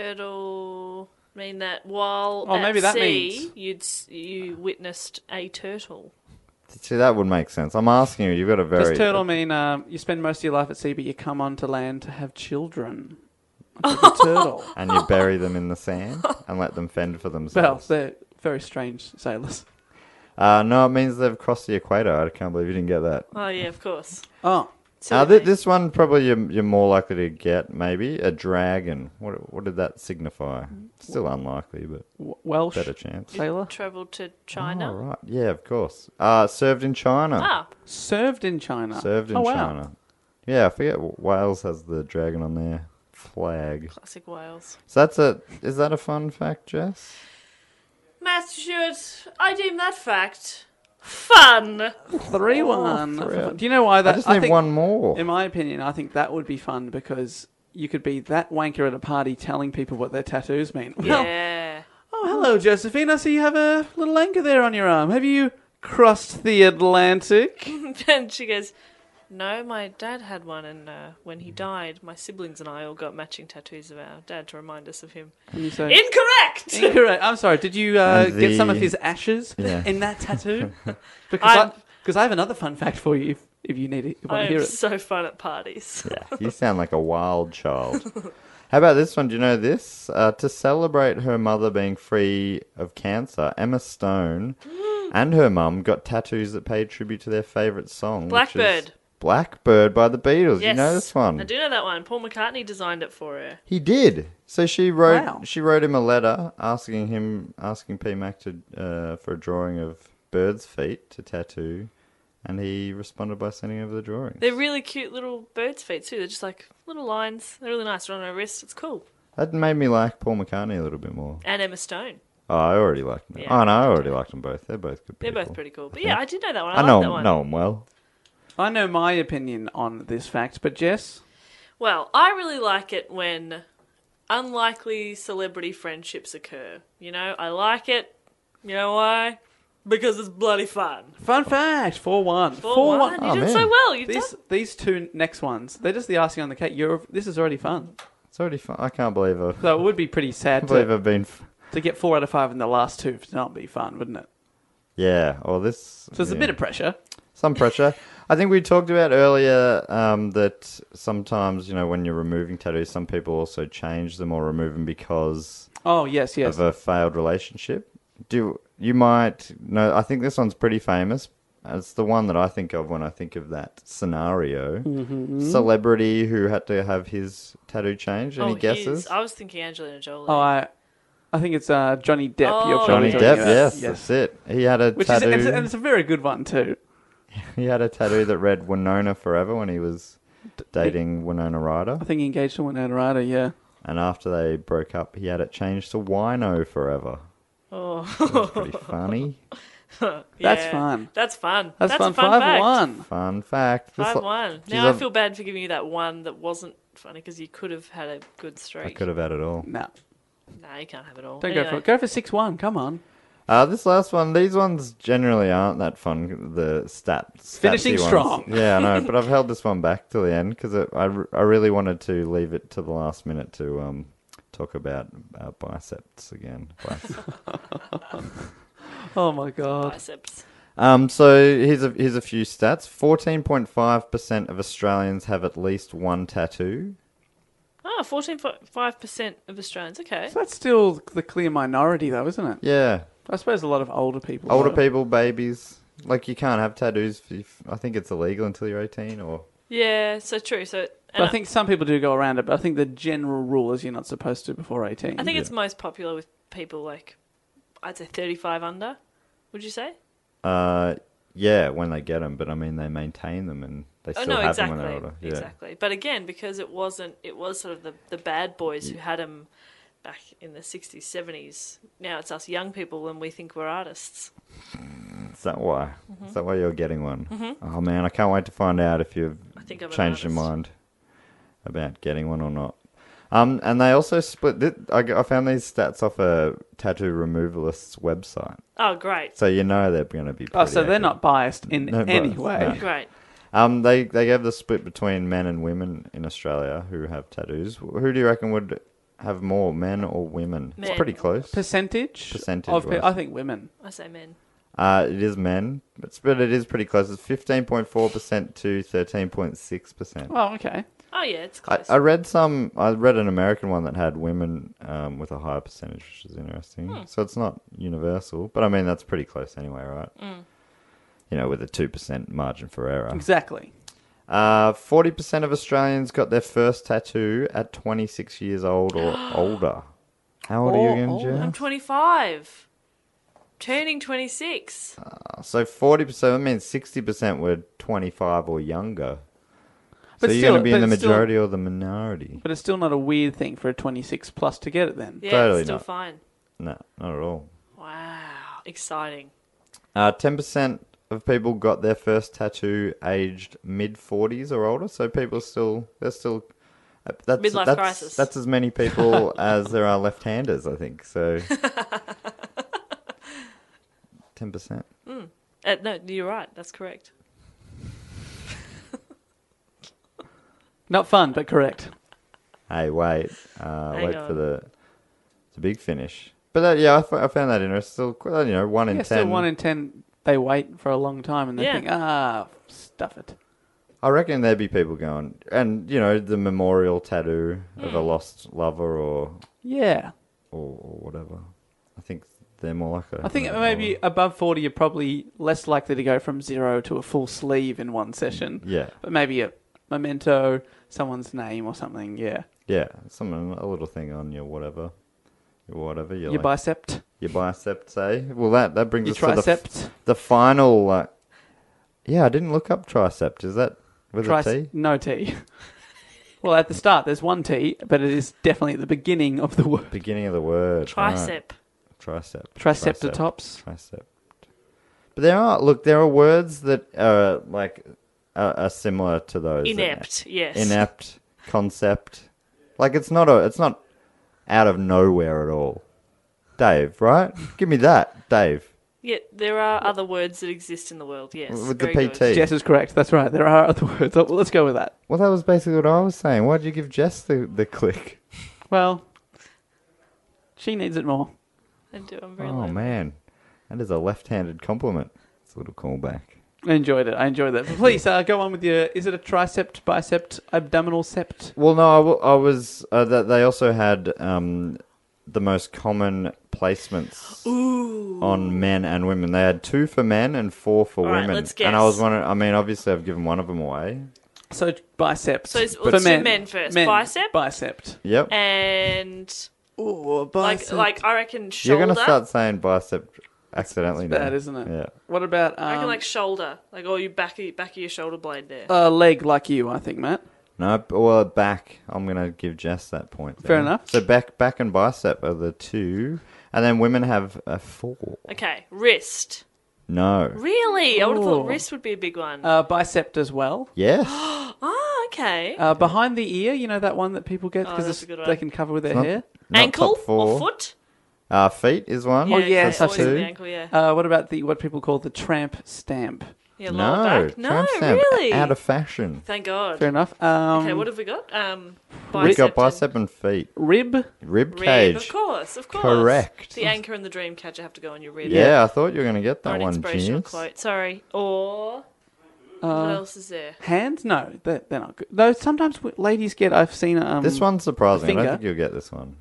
Turtle mean that while Oh, at maybe that sea means- you'd s- you witnessed a turtle. See, that would make sense. I'm asking you. You've got a very Does turtle mean um, you spend most of your life at sea, but you come onto land to have children? Like a turtle. and you bury them in the sand and let them fend for Well, themselves. they're very strange sailors. uh, no, it means they've crossed the equator. I can't believe you didn't get that. Oh yeah, of course. Oh, Silly Uh, th- me. this one probably you're, you're more likely to get, maybe. A dragon. What what did that signify? Still unlikely, but W- Welsh better chance. sailor. Travelled to China. Oh, right. Yeah, of course. Uh, served in China. Ah, Served in China. Served in oh, wow. China. Yeah, I forget Wales has the dragon on their flag. classic Wales. So that's a. Is that a fun fact, Jess? Master Stewart, I deem that fact fun. three one. three. Do you know why that? I just need think, one more. In my opinion, I think that would be fun because you could be that wanker at a party telling people what their tattoos mean. Well, Yeah. oh, hello, Josephine. I see you have a little anchor there on your arm. Have you crossed the Atlantic? And she goes, no, my dad had one, and uh, when he died, my siblings and I all got matching tattoos of our dad to remind us of him. And you say, Incorrect! Incorrect. I'm sorry. Did you uh, And get some of the- his ashes Yeah. in that tattoo? Because I, I'm- because I have another fun fact for you if, if you need it. You want I to hear am it. so fun at parties. Yeah, you sound like a wild child. How about this one? Do you know this? Uh, to celebrate her mother being free of cancer, Emma Stone and her mum got tattoos that paid tribute to their favourite song. which is Blackbird. Blackbird by the Beatles. Yes. You know this one? I do know that one. Paul McCartney designed it for her. He did. So she wrote. Wow. She wrote him a letter asking him, asking P Mac to uh, for a drawing of birds' feet to tattoo, and he responded by sending over the drawings. They're really cute little bird's feet too. They're just like little lines. They're really nice. They're on her wrist. It's cool. That made me like Paul McCartney a little bit more. And Emma Stone. Oh, I already liked them. Yeah. Oh no, I already liked them both. They're both good They're people. both pretty cool. But think. yeah, I did know that one. I, I know like that one. know them well. I know my opinion on this fact, but Jess? Well, I really like it when unlikely celebrity friendships occur. You know, I like it. You know why? Because it's bloody fun. Fun fact, four one. four one. You Oh, did man. so well. You These did. these two next ones, they're just the icing on the cake. You're this is already fun. It's already fun. I can't believe I So it would be pretty sad can't believe to, I've been. F- to get four out of five in the last two to not be fun, wouldn't it? yeah. Or this. So it's a yeah. bit of pressure. Some pressure. I think we talked about earlier um, that sometimes, you know, when you're removing tattoos, some people also change them or remove them because Oh yes, yes. of a failed relationship. Do you might know? I think this one's pretty famous. It's the one that I think of when I think of that scenario. Mm-hmm. Celebrity who had to have his tattoo changed. Any Oh, guesses? his- I was thinking Angelina Jolie. Oh, I, I think it's uh, Johnny Depp. Oh, You're Johnny probably yes. Depp. talking Yes, about. that's it. He had a Which tattoo. is, and it's, and it's a very good one too. He had a tattoo that read Winona Forever when he was dating Winona Ryder. I think he engaged to Winona Ryder. Yeah. And after they broke up, he had it changed to Wino Forever. Oh, That's pretty funny. That's yeah. fun. That's fun. That's, That's fun. a fun Five fact. one. Fun fact. This Five lo- one. Geez, Now I I've- feel bad for giving you that one that wasn't funny because you could have had a good I streak. could have had it all. No, Nah, you can't have it all. don't go Anyway. for it. Go for six one. Come on. Uh, this last one, these ones generally aren't that fun. The stats. Finishing statsy ones. strong. Yeah, I know, but I've held this one back till the end because I, r- I really wanted to leave it to the last minute to um, talk about uh, biceps again. Biceps. Oh my god. Biceps. um, so here's a here's a few stats. Fourteen point five percent of Australians have at least one tattoo. Oh, fourteen point five percent of Australians. Okay. So that's still the clear minority, though, isn't it? Yeah, I suppose a lot of older people. older though. people, babies. Like you can't have tattoos. If, I think it's illegal until you're eighteen, or Yeah, so true. So, But I think some people do go around it. But I think the general rule is you're not supposed to before eighteen. I think it's most popular with people like, I'd say thirty-five under. Would you say? Uh, yeah, when they get them, but I mean they maintain them and they Oh still no, have exactly, them when they're older. Yeah. exactly. But again, because it wasn't, it was sort of the the bad boys who had them back in the sixties, seventies. Now it's us young people, and we think we're artists. Is that why? Mm-hmm. Is that why you're getting one? Oh man, I can't wait to find out if you've I think I'm an changed your artist. mind about getting one or not. Um, and they also split. Th- I, g- I found these stats off a tattoo removalist's website, Oh, great, so you know they're going to be. Oh, pretty so they're accurate. not biased in No any bias, way. no. great. Um, they they gave the split between men and women in Australia who have tattoos. Who do you reckon would have more, men or women? Men. It's pretty close. Percentage? Percentage Of, pe- wise. I think women. I say men. Uh, it is men, but, but it is pretty close. It's fifteen point four percent to thirteen point six percent. Oh, okay. Oh yeah, it's I, close. I read some. I read an American one that had women um, with a higher percentage, which is interesting. Hmm. So it's not universal, but I mean that's pretty close anyway, right? Mm. You know, with a two percent margin for error. Exactly. Uh, forty percent of Australians got their first tattoo at twenty-six years old or older. How old are you again, Or- Jess? I'm twenty-five. Turning twenty-six. So forty percent, that means sixty percent were twenty-five or younger. But so you're still- going to be in but the still- majority or the minority? But it's still not a weird thing for a twenty-six plus to get it then. Yeah, Totally it's still not. fine. No, not at all. Wow. Exciting. Uh, ten percent of people got their first tattoo aged mid forties or older. So people still, they're still... uh, That's, Midlife that's, crisis. That's as many people as there are left-handers, I think. So ten percent. Uh, no, you're right. That's correct. Not fun, but correct. Hey, wait. Uh, Hang wait on. for the, the big finish. But that, yeah, I, f- I found that interesting. Still, quite, you know, one in Yeah, ten. still one in ten, they wait for a long time and they Yeah. think, ah, stuff it. I reckon there'd be people going, and, you know, the memorial tattoo of Hmm. a lost lover or, Yeah. or, or whatever. I think they're more like a... I think maybe above forty, you're probably less likely to go from zero to a full sleeve in one session. Yeah. But maybe a memento, someone's name or something, yeah. Yeah, something, a little thing on your whatever. Your whatever. Your, Your like, bicep, your bicep, say. Well, that, that brings your us to the, tricep. f- the final... Uh, yeah, I didn't look up tricep. Is that with a Trice- T? No T. Well, at the start, there's one T, but it is definitely at the beginning of the word. Beginning of the word. Tricep. Right. Tricep. Triceptotops. Tricep. But there are, look, there are words that are like, are, are similar to those. Inept, yes. Inept, concept. Like it's not a, it's not out of nowhere at all. Dave, right? Give me that, Dave. Yeah, there are other words that exist in the world, yes. With the Very P T. good. Jess is correct. That's right. There are other words. Oh, well, let's go with that. Well, that was basically what I was saying. Why did you give Jess the, the click? Well, she needs it more. I do, I'm very Oh, low. man. That is a left-handed compliment. It's a little callback. I enjoyed it. I enjoyed that. But please, uh, go on with your... Is it a tricep, bicep, abdominal sept? Well, no, I, w- I was... Uh, that they also had um, the most common placements on men and women. They had two for men and four for All right, women. let's And I was guess. wondering... I mean, obviously, I've given one of them away. So, bicep. So it's- For let's do men first. Bicep? Bicep. Yep. And, Ooh, like, like I reckon You're shoulder. going to start saying bicep accidentally It's bad, now. isn't it? Yeah. What about... Um, I reckon, like, shoulder. Like, oh, you back of, back of your shoulder blade there. uh, leg like you, I think, Matt. No, b- well, back. I'm going to give Jess that point. Fair there. enough. So back, back and bicep are the two. And then women have a four. Okay, wrist. No. Really? I would have thought Ooh. wrist would be a big one. Uh, bicep as well. Yes. oh, okay. Uh, behind the ear, you know that one that people get Oh, because that's a good they one. can cover with their not- hair? Not Ankle top four. or foot? Uh, feet is one. Oh, yeah, okay, such always in two. the ankle, yeah. Uh, what about the what people call the tramp stamp? Yeah, lower No. back. No, tramp stamp, really. Out of fashion. Thank God. Fair enough. Um, Okay, what have we got? Um, We bicep. got and bicep and feet. rib. Rib rib. cage. Of course, of course. Correct. The anchor and the dream catcher have to go on your rib. Yeah, I thought you were going to get Or that an one, inspirational Genius. quote. Sorry. Or what Uh, else is there? hands? No, they're, they're not good. Though sometimes w- ladies get. I've seen um. This one's surprising. I finger. don't think you'll get this one.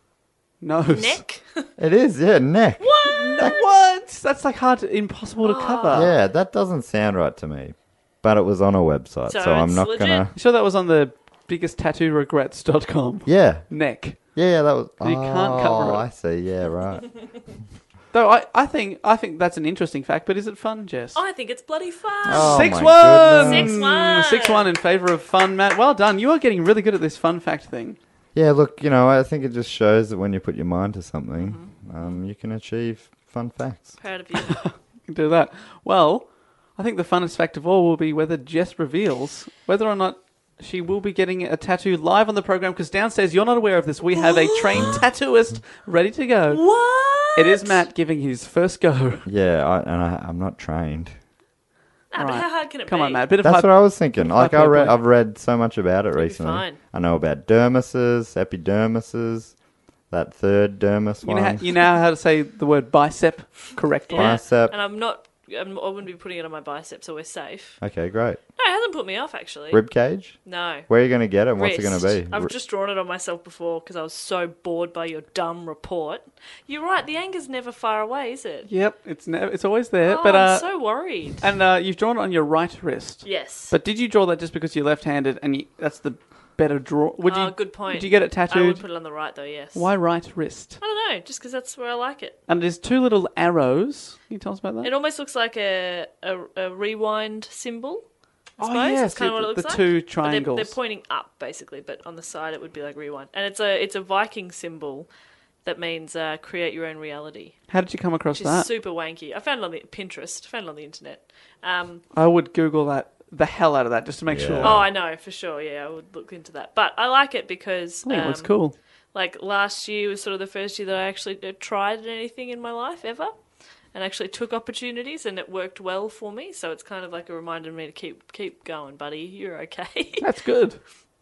nose. Neck? It is, yeah, neck. What? what? That's like hard, to, impossible to cover. Yeah, that doesn't sound right to me. But it was on a website, so, So I'm it's not legit? going to... You sure that was on the biggest tattoo regrets dot com? Yeah, Neck. yeah, yeah, that was... You can't cover Oh, it. I see, yeah, right. Though I, I think I think that's an interesting fact, but is it fun, Jess? I think it's bloody fun. Oh, Six my one. goodness. Six one. Six one in favour of fun, Matt. Well done. You are getting really good at this fun fact thing. Yeah, look, you know, I think it just shows that when you put your mind to something, Mm-hmm. um, you can achieve fun facts. Proud of you. You can do that. Well, I think the funnest fact of all will be whether Jess reveals whether or not she will be getting a tattoo live on the program, because downstairs, you're not aware of this, we have a trained tattooist ready to go. What? It is Matt giving his first go. Yeah, I, and I, I'm not trained. Ah, but Right. how hard can it Come be? on, Matt. Bit of That's hype. what I was thinking. Like, I read, hyperbole. I've read so much about it be recently. fine. I know about dermises, epidermises, that third dermis You one. know, how, you know how to say the word bicep correctly. Yeah. Bicep. And I'm not I'm, I wouldn't be putting it on my bicep, so we're safe. Okay, great. No, it hasn't put me off actually. Rib cage? No. Where are you going to get it? And what's it Wrist. going to be? I've R- just drawn it on myself before because I was so bored by your dumb report. You're right. The anger's never far away, is it? Yep, it's never, it's always there. Oh, but uh, I'm so worried. and uh, you've drawn it on your right wrist. Yes. But did you draw that just because you're left-handed and you, that's the better draw? Would you? Oh, good point. Would you get it I would tattooed? put it on the right though. Yes. Why right wrist? I don't know. Just because that's where I like it. And there's two little arrows. Can you tell us about that? It almost looks like a a, a rewind symbol. I Oh, suppose. yes, That's kind of what it the- looks the like. two But they're- triangles. They're, pointing up basically, but on the side it would be like rewind. And it's a it's a Viking symbol that means uh, create your own reality, How did you come across which is that? super wanky. I found it on the Pinterest. Found it on the internet. Um, I would Google that the hell out of that just to make Yeah. sure. oh, I know for sure. Yeah, I would look into that. But I like it because I think it looks um, cool. Like last year was sort of the first year that I actually tried anything in my life ever, and actually took opportunities, and it worked well for me. So it's kind of like a reminder to me to keep keep going, buddy. You're okay. That's good.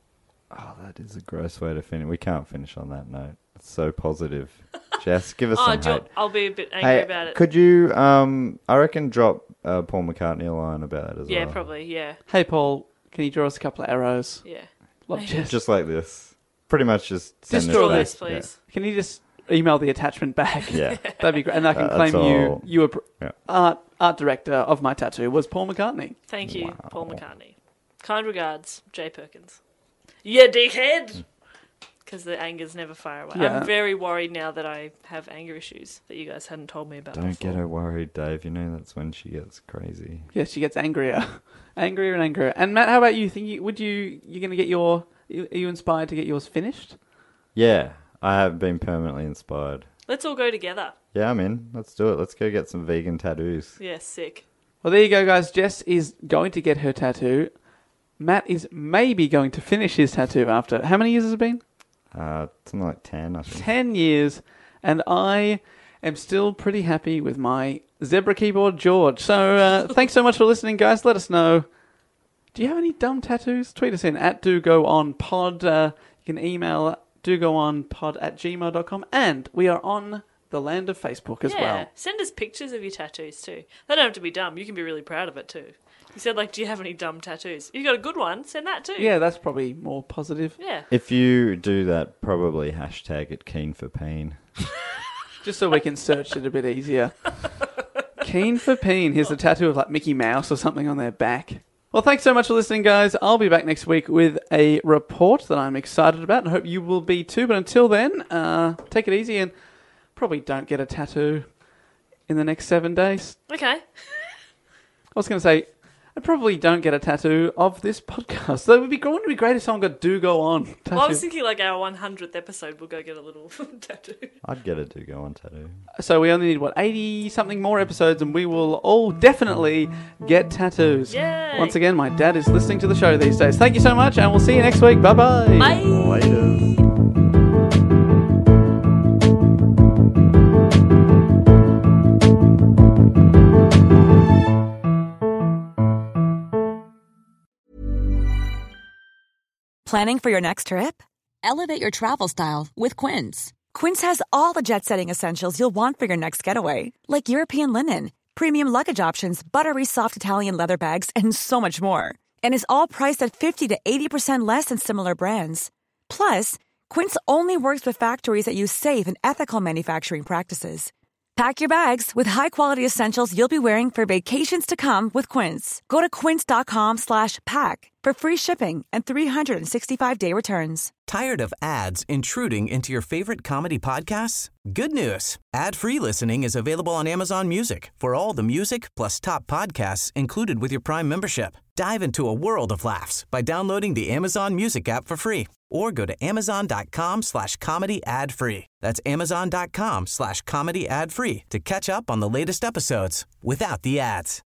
Oh, that is a gross way to finish. We can't finish on that note. It's so positive. Jess, give us oh, some do you- hate. I'll be a bit angry Hey, about it. could you, um, I reckon, drop uh, Paul McCartney a line about it as yeah, well? probably. Yeah, Hey, Paul, can you draw us a couple of arrows? yeah. Love Jess. Just like this. Pretty much just send Just this draw back. this, please. Can you just email the attachment back? Yeah. That'd be great. And I can Uh, claim that's you, all. you were pr- Yeah. art, art director of my tattoo was Paul McCartney. Thank you, Paul McCartney. Kind regards, Jay Perkins. Yeah, dickhead. Because the anger's never far away. Yeah. I'm very worried now that I have anger issues that you guys hadn't told me about. Don't before. get her worried, Dave. You know that's when she gets crazy. Yes, she gets angrier. angrier and angrier. And Matt, how about you? Think you, would you, you're going to get your, are you inspired to get yours finished? Yeah, I have been permanently inspired. Let's all go together. Yeah, I'm in. Let's do it. Let's go get some vegan tattoos. Yeah, sick. Well, there you go, guys. Jess is going to get her tattoo. Matt is maybe going to finish his tattoo after, how many years has it been? Uh, something like ten, I think. ten years, and I am still pretty happy with my Zebra keyboard George. So uh, thanks so much for listening, guys. Let us know. Do you have any dumb tattoos? Tweet us in at do go on pod. Uh, you can email do go on pod at gmail dot com, and we are on the land of Facebook as yeah. well. Send us pictures of your tattoos too. They don't have to be dumb. You can be really proud of it too. You said, like, do you have any dumb tattoos? You got a good one, send that too. Yeah, that's probably more positive. Yeah. If you do that, probably hashtag it keen for pain. Just so we can search it a bit easier. Keen for Peen. Here's a tattoo of like Mickey Mouse or something on their back. Well, thanks so much for listening, guys. I'll be back next week with a report that I'm excited about, and I hope you will be too. But until then, uh, take it easy and probably don't get a tattoo in the next seven days. Okay. I was going to say, I probably don't get a tattoo of this podcast. So it would be, wouldn't it be great if someone got do go on tattoo? Well, I was thinking like our one hundredth episode, we'll go get a little tattoo. I'd get a do go on tattoo. So we only need, what, eighty something more episodes, and we will all definitely get tattoos. Yay. Once again, my dad is listening to the show these days. Thank you so much, and we'll see you next week. Bye-bye. Bye. Later. Planning for your next trip? Elevate your travel style with Quince. Quince has all the jet-setting essentials you'll want for your next getaway, like European linen, premium luggage options, buttery soft Italian leather bags, and so much more. And is all priced at fifty to eighty percent less than similar brands. Plus, Quince only works with factories that use safe and ethical manufacturing practices. Pack your bags with high-quality essentials you'll be wearing for vacations to come with Quince. Go to quince.com slash pack for free shipping and three sixty-five day returns. Tired of ads intruding into your favorite comedy podcasts? Good news. Ad-free listening is available on Amazon Music for all the music plus top podcasts included with your Prime membership. Dive into a world of laughs by downloading the Amazon Music app for free or go to amazon.com slash comedy ad free. That's amazon.com slash comedy ad free to catch up on the latest episodes without the ads.